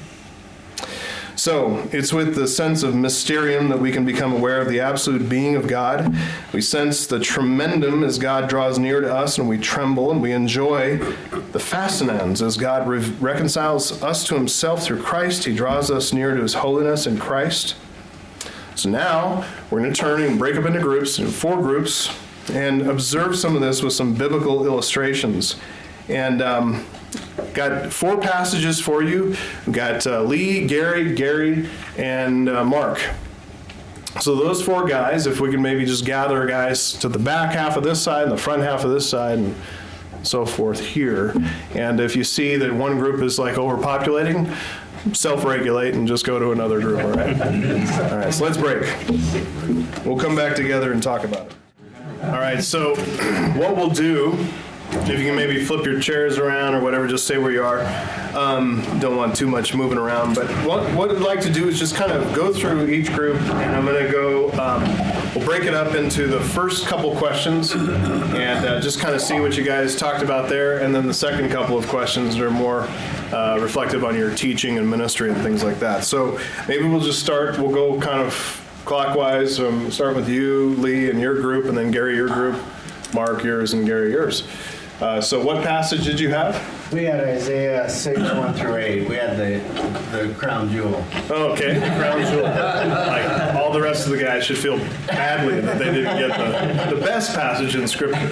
So, it's with the sense of mysterium that we can become aware of the absolute being of God. We sense the tremendum as God draws near to us, and we tremble, and we enjoy the fascinans as God reconciles us to himself through Christ. He draws us near to his holiness in Christ. So now, we're going to turn and break up into groups, in 4 groups, and observe some of this with some biblical illustrations. And got 4 passages for you. We've got Lee, Gary, and Mark. So those 4 guys, if we can maybe just gather guys to the back half of this side and the front half of this side and so forth here. And if you see that one group is like overpopulating, self-regulate and just go to another group, all right? All right, so let's break. We'll come back together and talk about it. All right, so what we'll do, if you can maybe flip your chairs around or whatever, just stay where you are. Don't want too much moving around. But what I'd like to do is just kind of go through each group, and I'm going to go, we'll break it up into the first couple questions and just kind of see what you guys talked about there. And then the second couple of questions are more reflective on your teaching and ministry and things like that. So maybe we'll just start, we'll go kind of clockwise, start with you, Lee, and your group, and then Gary, your group, Mark, yours, and Gary, yours. So what passage did you have? We had Isaiah 6, 1 through 8. We had the crown jewel. Oh, okay, the crown jewel. Like all the rest of the guys should feel badly that they didn't get the best passage in Scripture.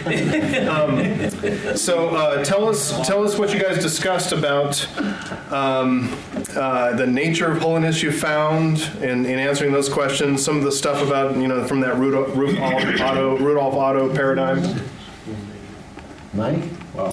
So tell us what you guys discussed about the nature of holiness you found in answering those questions. Some of the stuff about, from that Rudolph Otto paradigm. Mike?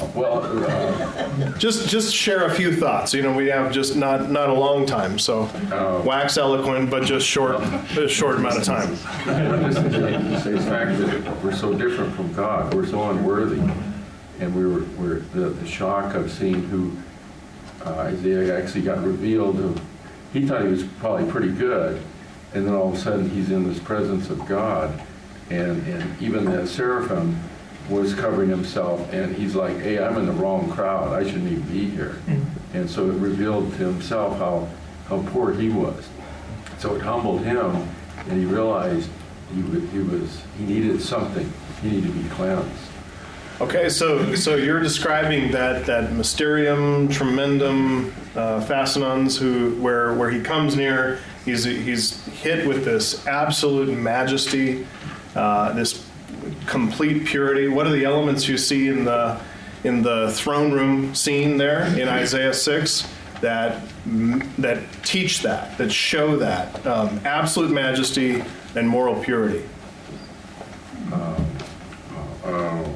Just share a few thoughts. We have just not a long time, so wax eloquent, but just short amount of time. Just the fact that we're so different from God, we're so unworthy, and we're the shock of seeing who Isaiah actually got revealed of. He thought he was probably pretty good, and then all of a sudden he's in this presence of God, and even the seraphim was covering himself, and he's like, hey, I'm in the wrong crowd. I shouldn't even be here. And so it revealed to himself how poor he was. So it humbled him, and he realized he needed something. He needed to be cleansed. Okay, so you're describing that mysterium tremendum fascinans where he comes near, he's hit with this absolute majesty, this complete purity. What are the elements you see in the throne room scene there in Isaiah 6 that teach that show that absolute majesty and moral purity?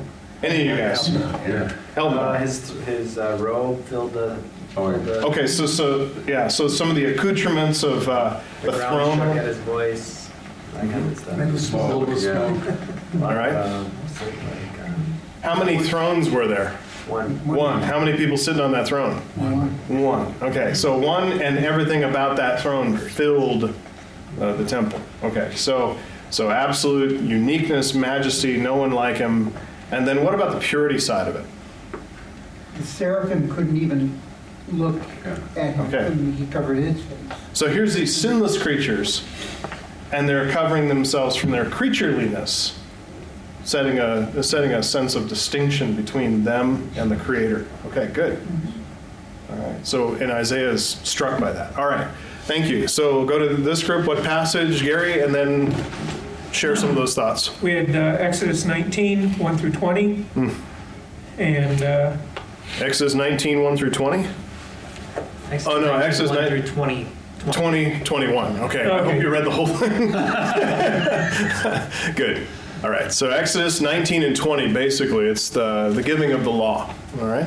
Any of you guys? Yeah. Elmer. His robe filled the. Oh, yeah. Okay, so some of the accoutrements of the ground throne. shook at his voice. That kind of stuff. Smoke, yeah. All right. What's it like, How many thrones were there? one. One. How many people sitting on that throne? One. Okay, so one, and everything about that throne filled the temple. Okay, so absolute uniqueness, majesty, no one like him. And then what about the purity side of it? The seraphim couldn't even look at him. Okay. When he covered his face. So here's these sinless creatures, and they're covering themselves from their creatureliness, setting a sense of distinction between them and the Creator. Okay, good. All right. So, and Isaiah is struck by that. All right. Thank you. So go to this group. What passage, Gary, and then share some of those thoughts. We had Exodus 19, 1 through 20. And Exodus 19, 1 through 20? Oh, no, Exodus 1 9 through 20. 20, 21. Okay, I hope you read the whole thing. Good. All right, so Exodus 19 and 20, basically, it's the giving of the law. All right?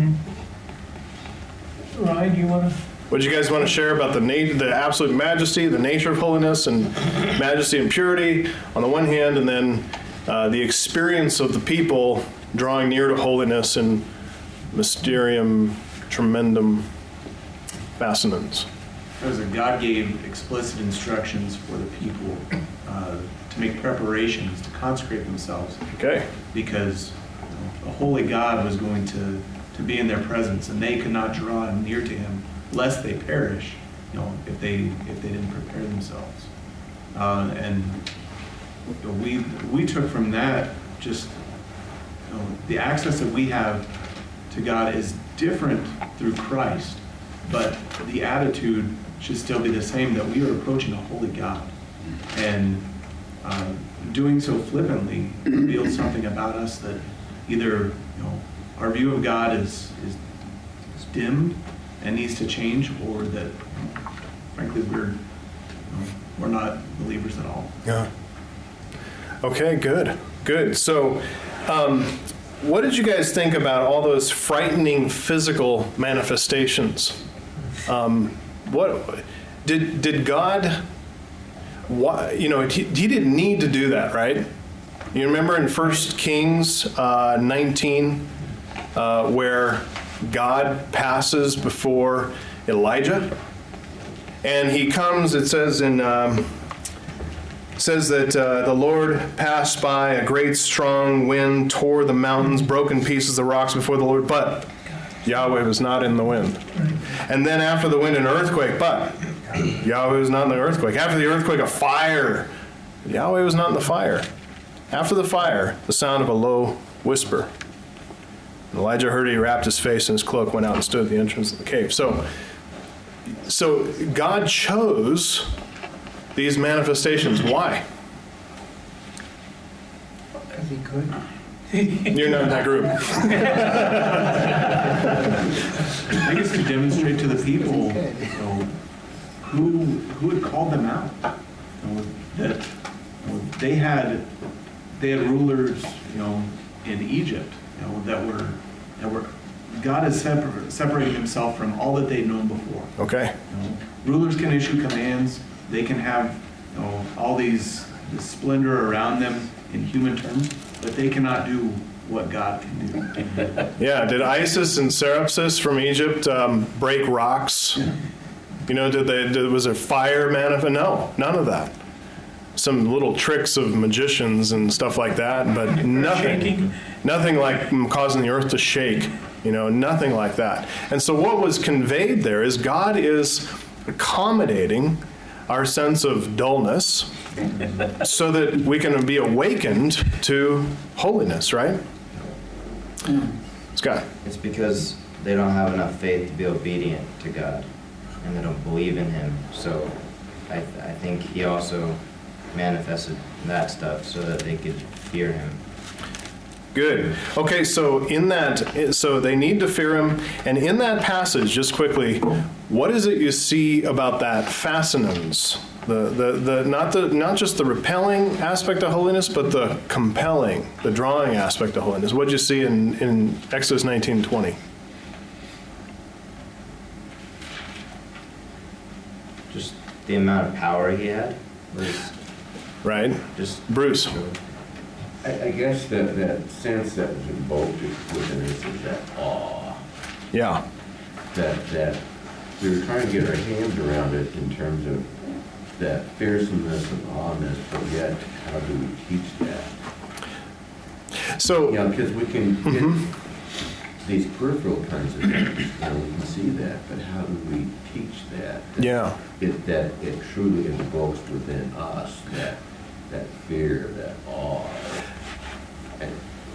Ryan, do you want to? What do you guys want to share about the absolute majesty, the nature of holiness, and majesty and purity on the one hand, and then the experience of the people drawing near to holiness and mysterium tremendum fascinans? Because God gave explicit instructions for the people to make preparations to consecrate themselves. Okay. Because the holy God was going to be in their presence, and they could not draw near to Him lest they perish. If they didn't prepare themselves. And we took from that just the access that we have to God is different through Christ, but the attitude should still be the same, that we are approaching a holy God. And doing so flippantly reveals something about us that either our view of God is dimmed and needs to change, or that frankly we're not believers at all. Yeah. Okay, good. So what did you guys think about all those frightening physical manifestations? What did God? Why, he didn't need to do that, right? You remember in 1 Kings 19, where God passes before Elijah, and he comes. It says that the Lord passed by, a great strong wind tore the mountains, broken pieces of rocks before the Lord, but Yahweh was not in the wind. And then after the wind, an earthquake, but Yahweh was not in the earthquake. After the earthquake, a fire. Yahweh was not in the fire. After the fire, the sound of a low whisper. And Elijah heard it, he wrapped his face in his cloak, went out and stood at the entrance of the cave. So God chose these manifestations. Why? Because he could. You're not in that group. I guess to demonstrate to the people who had called them out, that they had rulers in Egypt that were God is separating Himself from all that they'd known before. Okay. Rulers can issue commands. They can have all this splendor around them in human terms, but they cannot do what God can do. Yeah. Did Isis and Serapis from Egypt break rocks? Was there fire manifest? No, none of that. Some little tricks of magicians and stuff like that, but nothing like causing the earth to shake. Nothing like that. And so what was conveyed there is God is accommodating our sense of dullness so that we can be awakened to holiness, right? Scott? It's because they don't have enough faith to be obedient to God, and they don't believe in Him. So I think He also manifested that stuff so that they could fear Him. Good. Okay, so they need to fear Him, and in that passage, just quickly, what is it you see about that fascinans? Not just the repelling aspect of holiness, but the compelling, the drawing aspect of holiness. What did you see in Exodus 19:20? Just the amount of power he had was Right? just Bruce. I guess that sense that was invoked within us is that awe, Yeah. that we were trying to get our hands around it in terms of that fearsomeness and awness, but yet how do we teach that? So, You know, because we can get these peripheral kinds of things, we can see that, but how do we teach that? yeah. That it truly invokes within us that fear, that awe. And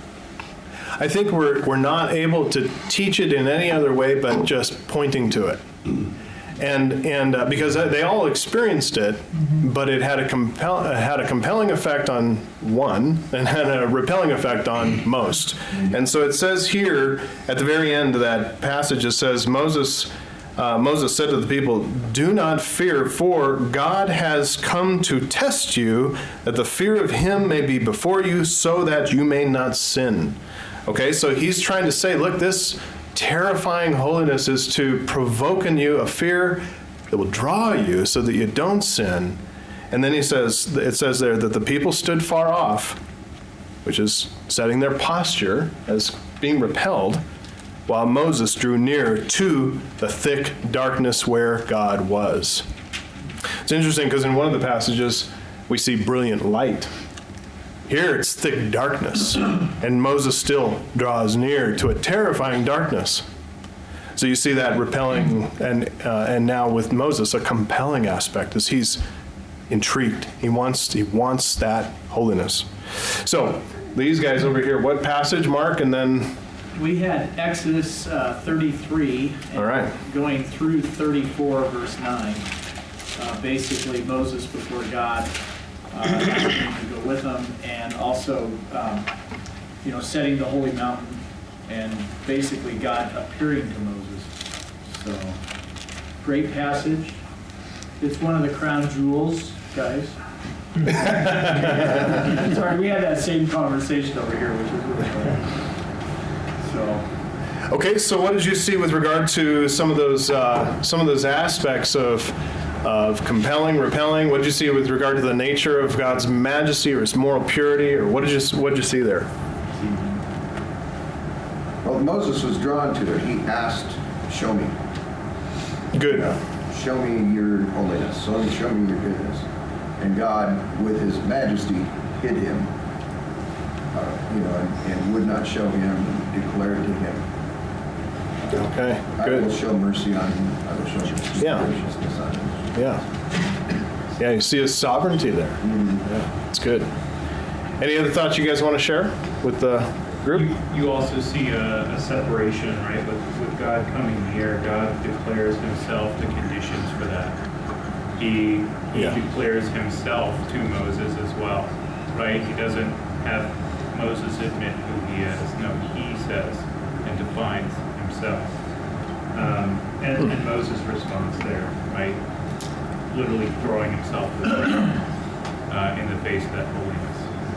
I think we're not able to teach it in any other way but just pointing to it. And because they all experienced it, but it had a compelling effect on one and had a repelling effect on most. And so it says here at the very end of that passage, it says, Moses said to the people, "Do not fear, for God has come to test you, that the fear of him may be before you, so that you may not sin." Okay, so he's trying to say, look, this terrifying holiness is to provoke in you a fear that will draw you so that you don't sin. And then it says there that the people stood far off, which is setting their posture as being repelled, while Moses drew near to the thick darkness where God was. It's interesting because in one of the passages we see brilliant light. Here it's thick darkness, and Moses still draws near to a terrifying darkness. So you see that repelling, and now with Moses, a compelling aspect as he's intrigued. He wants that holiness. So these guys over here, what passage, Mark, and then? We had Exodus 33, and All right. going through 34, verse 9. Basically, Moses before God, asking him to go with him, and also, setting the holy mountain, and basically God appearing to Moses. So, great passage. It's one of the crown jewels, guys. Sorry, we had that same conversation over here, which is really fun. So. Okay, so what did you see with regard to some of those aspects of compelling, repelling? What did you see with regard to the nature of God's majesty or his moral purity, or what did you see there? Well, Moses was drawn to it. He asked, "Show me." Good. Show me your holiness. Show me your goodness. And God, with his majesty, hid him. And would not show him, and declared to him, Okay, I good. will show mercy on him. I will show mercy Yeah. graciousness on him. Yeah, you see his sovereignty there. Yeah, it's good. Any other thoughts you guys want to share with the group? You also see a separation, right? With God coming near, God declares himself the conditions for that. He declares himself to Moses as well, right? He doesn't have Moses admit who he is. No, he says and defines himself. And Moses responds there, right? Literally throwing himself to the ground in the face of that holiness.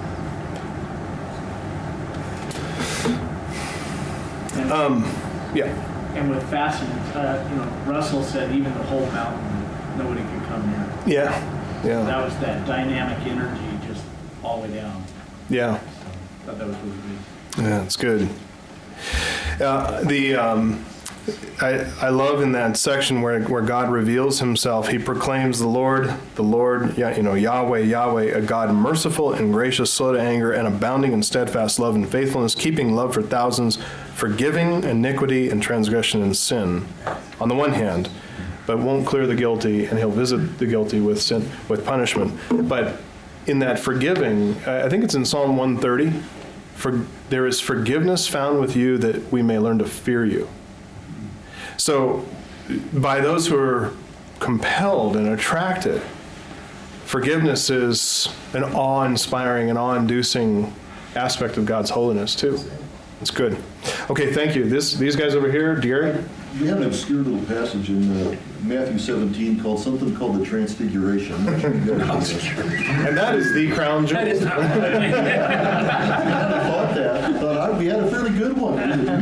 And with fasting, Russell said even the whole mountain, nobody could come near. Yeah. That was that dynamic energy just all the way down. Yeah. I thought that was really good. Yeah, it's good. I love in that section where God reveals himself. He proclaims the Lord, Yahweh, a God merciful and gracious, slow to anger, and abounding in steadfast love and faithfulness, keeping love for thousands, forgiving iniquity and transgression and sin, on the one hand, but won't clear the guilty, and he'll visit the guilty with sin, with punishment. But in that forgiving, I think it's in Psalm 130, there is forgiveness found with you that we may learn to fear you. So by those who are compelled and attracted, forgiveness is an awe-inspiring and awe-inducing aspect of God's holiness too. It's good. Okay, thank you. These guys over here, Gary? We have an obscure little passage in Matthew 17 called the Transfiguration. I'm not sure you guys know that. And that is the crown jewel. I thought we had a fairly good one.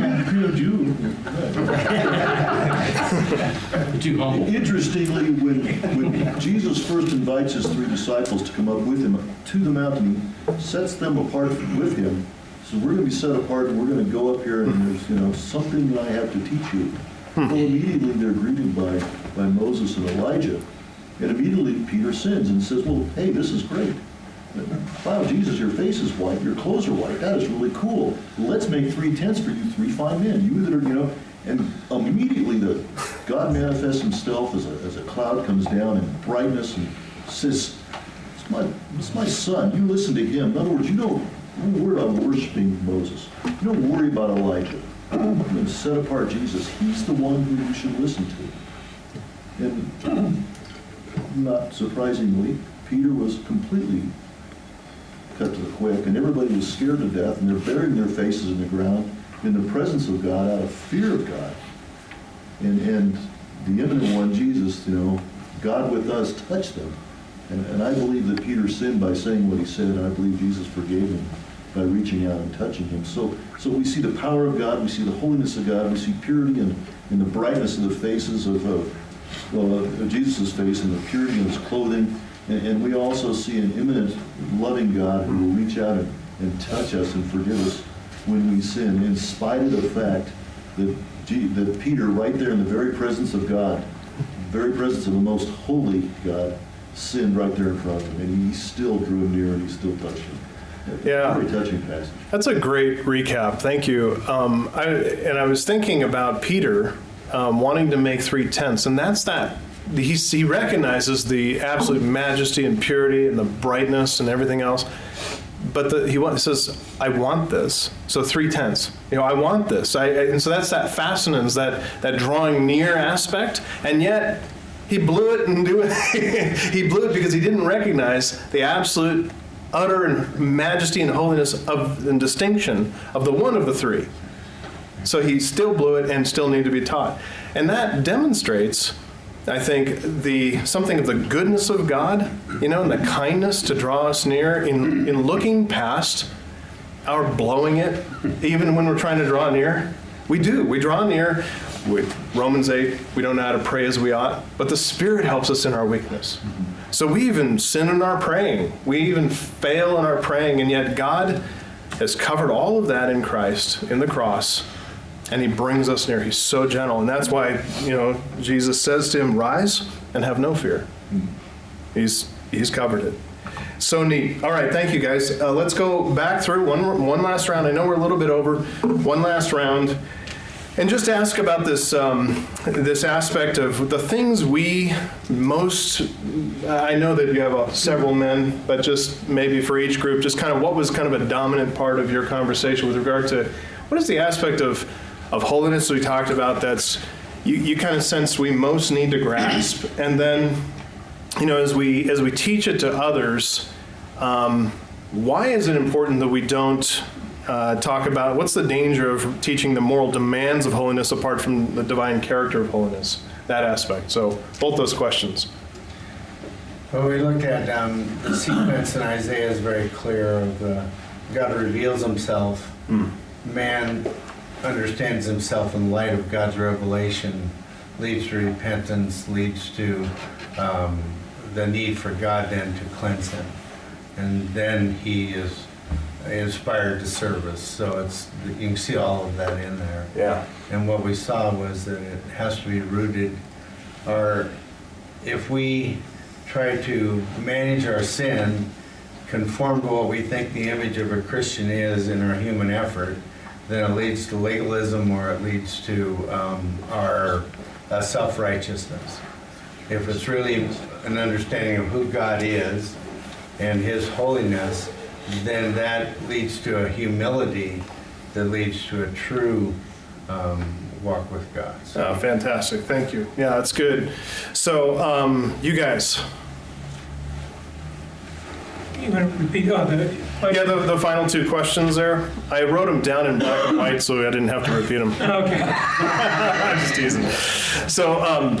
Too humble. Interestingly, when Jesus first invites his 3 disciples to come up with him to the mountain, he sets them apart with him. So we're going to be set apart, and we're going to go up here, and there's something that I have to teach you. Well, immediately they're greeted by Moses and Elijah, and immediately Peter sins and says, "Well, hey, this is great. Wow, Jesus, your face is white, your clothes are white. That is really cool. Let's make 3 tents for you, 3 fine men. You that are, And immediately God manifests himself as a cloud comes down in brightness and says, it's my son. You listen to him. In other words, don't worry about worshiping Moses. You don't worry about Elijah. I'm going to set apart Jesus. He's the one who you should listen to." And not surprisingly, Peter was completely cut to the quick, and everybody was scared to death, and they're burying their faces in the ground in the presence of God, out of fear of God. And the imminent one, Jesus, God with us, touched them. And I believe that Peter sinned by saying what he said, and I believe Jesus forgave him by reaching out and touching him. So we see the power of God, we see the holiness of God, we see purity in the brightness of the faces of Jesus' face and the purity of his clothing. And we also see an imminent, loving God who will reach out and touch us and forgive us when we sin, in spite of the fact that Peter, right there in the very presence of God, the very presence of the most holy God, sinned right there in front of him, and he still drew him near and he still touched him. Yeah, very touching passage. That's a great recap. Thank you. I was thinking about Peter wanting to make 3 tents, and that's that. He recognizes the absolute majesty and purity and the brightness and everything else. But he says, "I want this." So 3 tents. I want this. And so that's that fastenings, that drawing near aspect. And yet he blew it he blew it because he didn't recognize the absolute, utter majesty and holiness and distinction of the one of the 3. So he still blew it and still needed to be taught. And that demonstrates, I think, something of the goodness of God, and the kindness to draw us near in looking past our blowing it, even when we're trying to draw near. We draw near. With Romans 8, we don't know how to pray as we ought, but the Spirit helps us in our weakness. So we even sin in our praying. We even fail in our praying, and yet God has covered all of that in Christ, in the cross, and he brings us near. He's so gentle, and that's why, Jesus says to him, "Rise and have no fear." He's covered it. So neat. All right, thank you, guys. Let's go back through one last round. I know we're a little bit over. One last round. And just ask about this aspect of the things we most, I know that you have several men, but just maybe for each group, just kind of what was kind of a dominant part of your conversation with regard to what is the aspect of holiness we talked about that's you kind of sense we most need to grasp, and then as we teach it to others, why is it important that we don't talk about what's the danger of teaching the moral demands of holiness apart from the divine character of holiness, that aspect? So both those questions. Well, we looked at the sequence in Isaiah is very clear of God reveals himself. Man understands himself in light of God's revelation, leads to repentance, leads to the need for God then to cleanse him. And then he is inspired to service. So you can see all of that in there. Yeah. And what we saw was that it has to be rooted, or if we try to manage our sin, conform to what we think the image of a Christian is in our human effort, then it leads to legalism, or it leads to our self-righteousness. If it's really an understanding of who God is and his holiness, then that leads to a humility that leads to a true walk with God. So. Fantastic. Thank you. Yeah, that's good. So, you guys. You want to repeat Yeah, the final two questions there, I wrote them down in black and white so I didn't have to repeat them. Okay. I'm just teasing. So,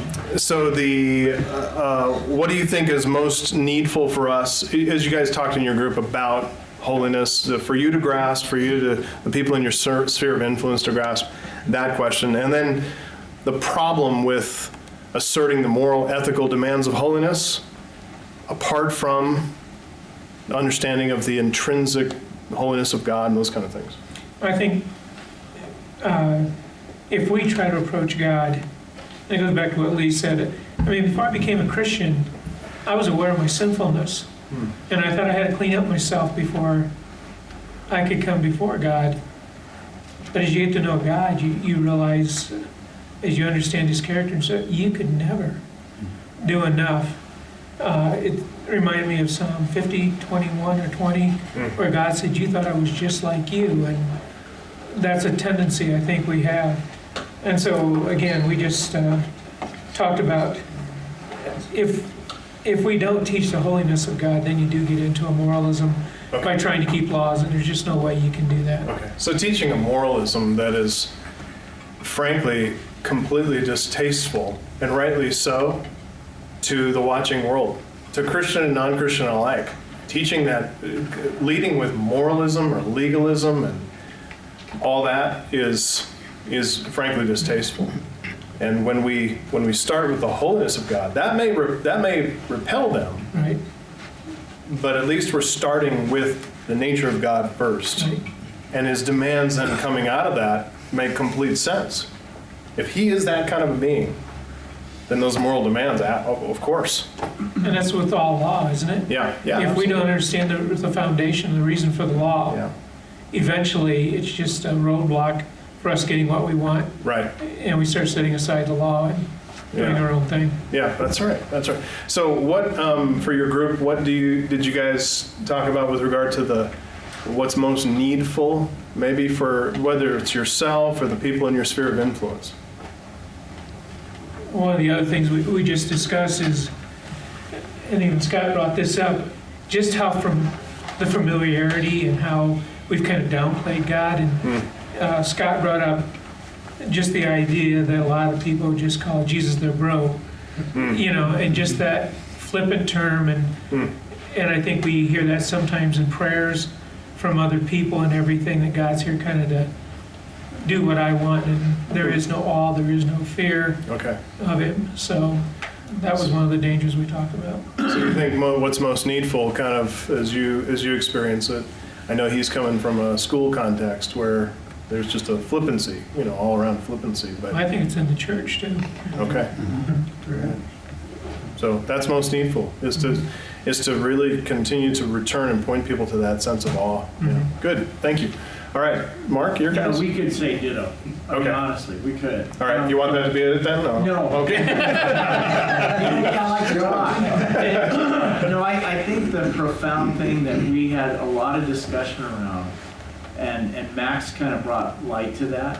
what do you think is most needful for us, as you guys talked in your group about holiness, for you to grasp, the people in your sphere of influence to grasp that question, and then the problem with asserting the moral, ethical demands of holiness apart from the understanding of the intrinsic holiness of God and those kind of things? I think if we try to approach God, and it goes back to what Lee said, I mean, before I became a Christian, I was aware of my sinfulness. And I thought I had to clean up myself before I could come before God. But as you get to know God, you realize, as you understand His character, and so you could never do enough. It reminded me of Psalm 50, 21 or 20, where God said, you thought I was just like you. And that's a tendency I think we have. And so, again, we just talked about if we don't teach the holiness of God, then you do get into a moralism by trying to keep laws, and there's just no way you can do that. Okay. So teaching a moralism that is, frankly, completely distasteful, and rightly so, to the watching world, to Christian and non-Christian alike. Teaching that, leading with moralism or legalism and all that is frankly distasteful. And when we start with the holiness of God, that may repel them, right? But at least we're starting with the nature of God first, right. And His demands then coming out of that make complete sense. If He is that kind of a being, then those moral demands, of course. And that's with all law, isn't it? Yeah. If Absolutely. we don't understand the foundation, the reason for the law, eventually it's just a roadblock for us getting what we want. Right. And we start setting aside the law and doing our own thing. Yeah, that's right. So what, for your group, what did you guys talk about with regard to what's most needful, maybe for whether it's yourself or the people in your sphere of influence? One of the other things we just discussed is, and even Scott brought this up, just how from the familiarity and how we've kind of downplayed God. And Scott brought up just the idea that a lot of people just call Jesus their bro, and just that flippant term. And I think we hear that sometimes in prayers from other people and everything, that God's here kind of to do what I want, and there is no awe, there is no fear of Him. So that was one of the dangers we talked about. So you think what's most needful, kind of as you experience it? I know he's coming from a school context where there's just a flippancy, all around flippancy. But I think it's in the church too. Okay. So that's most needful, is to really continue to return and point people to that sense of awe. Good. Thank you. All right, Mark, your guys. We could say ditto. I mean, honestly, we could. All right, you want that to be it then? No. Okay. I like to talk. I think the profound thing that we had a lot of discussion around, and Max kind of brought light to that.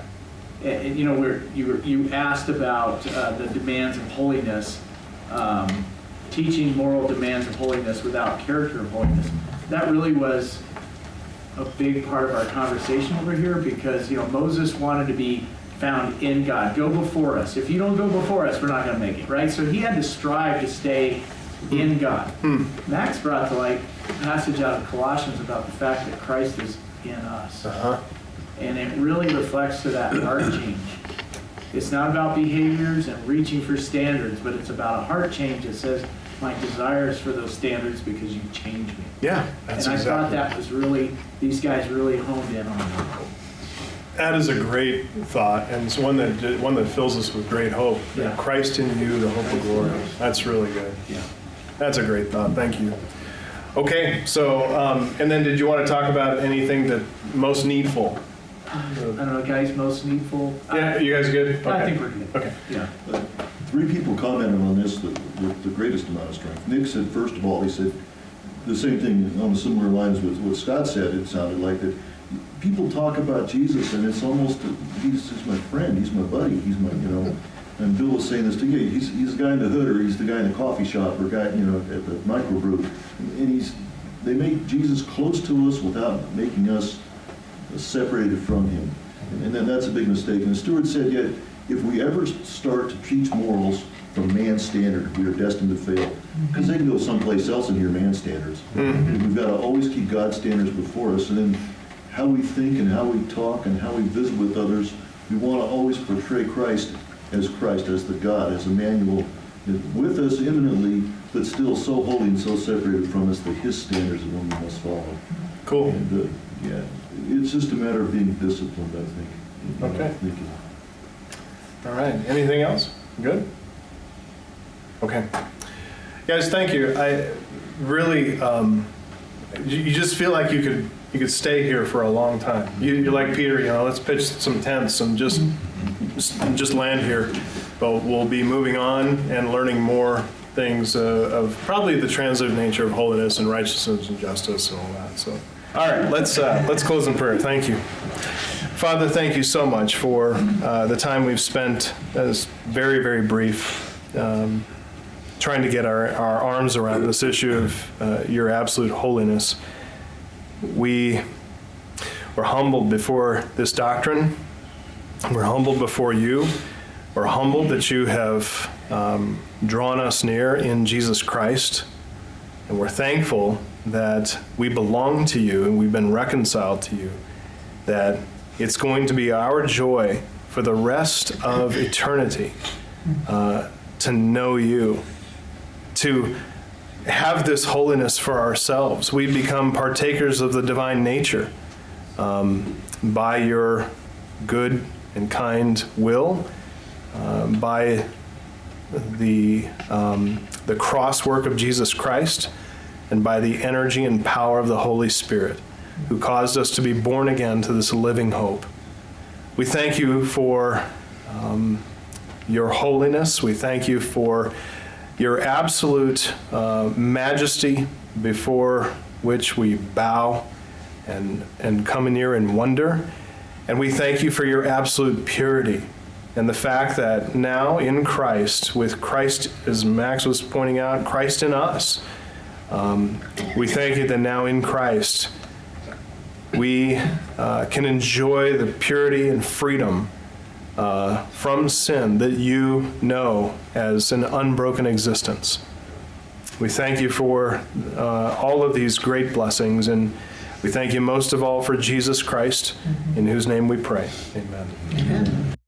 You asked about the demands of holiness, teaching moral demands of holiness without character of holiness. That really was a big part of our conversation over here, because Moses wanted to be found in God. Go before us. If you don't go before us, we're not going to make it, right? So he had to strive to stay in God. Max brought the passage out of Colossians about the fact that Christ is in us. And it really reflects to that heart change. It's not about behaviors and reaching for standards, but it's about a heart change that says, my desires for those standards because you changed me. Yeah, that's and I thought that was really, these guys really honed in on that. That is a great thought, and it's one that fills us with great hope. Yeah. Christ in you, the hope of glory. That's really good. Yeah. That's a great thought. Thank you. Okay, so, and then did you want to talk about anything that most needful? I don't know, guys, most needful. Yeah, you guys good? Okay. I think we're good. Okay. Yeah. 3 people commented on this with the greatest amount of strength. Nick said, first of all, he said the same thing on similar lines with what Scott said. It sounded like that people talk about Jesus and it's almost, he's my friend, he's my buddy, he's my, and Bill was saying this to you, he's the guy in the hood, or he's the guy in the coffee shop, or guy, at the microbrew, and they make Jesus close to us without making us separated from him. And then that's a big mistake. And the steward said, yet, if we ever start to teach morals from man's standard, we are destined to fail. Because they can go someplace else and hear man's standards. And we've got to always keep God's standards before us. And then how we think and how we talk and how we visit with others, we want to always portray Christ, as the God, as Emmanuel, with us imminently, but still so holy and so separated from us that his standards are the one we must follow. Cool. And, yeah, it's just a matter of being disciplined, I think. Okay. All right. Anything else? Good? Okay. Guys, thank you. I really, you just feel like you could stay here for a long time. You're like Peter, let's pitch some tents and just land here. But we'll be moving on and learning more things of probably the transitive nature of holiness and righteousness and justice and all that. So, all right, let's close in prayer. Thank you. Father, thank you so much for the time we've spent, as very, very brief, trying to get our arms around this issue of your absolute holiness. We're humbled before this doctrine. We're humbled before you. We're humbled that you have drawn us near in Jesus Christ. And we're thankful that we belong to you and we've been reconciled to you, that it's going to be our joy for the rest of eternity to know you, to have this holiness for ourselves. We become partakers of the divine nature by your good and kind will, by the cross work of Jesus Christ, and by the energy and power of the Holy Spirit, who caused us to be born again to this living hope. We thank you for your holiness. We thank you for your absolute majesty, before which we bow and come near in wonder. And we thank you for your absolute purity, and the fact that now in Christ, with Christ, as Max was pointing out, Christ in us, we thank you that now in Christ we can enjoy the purity and freedom from sin that you know as an unbroken existence. We thank you for all of these great blessings, and we thank you most of all for Jesus Christ, in whose name we pray. Amen.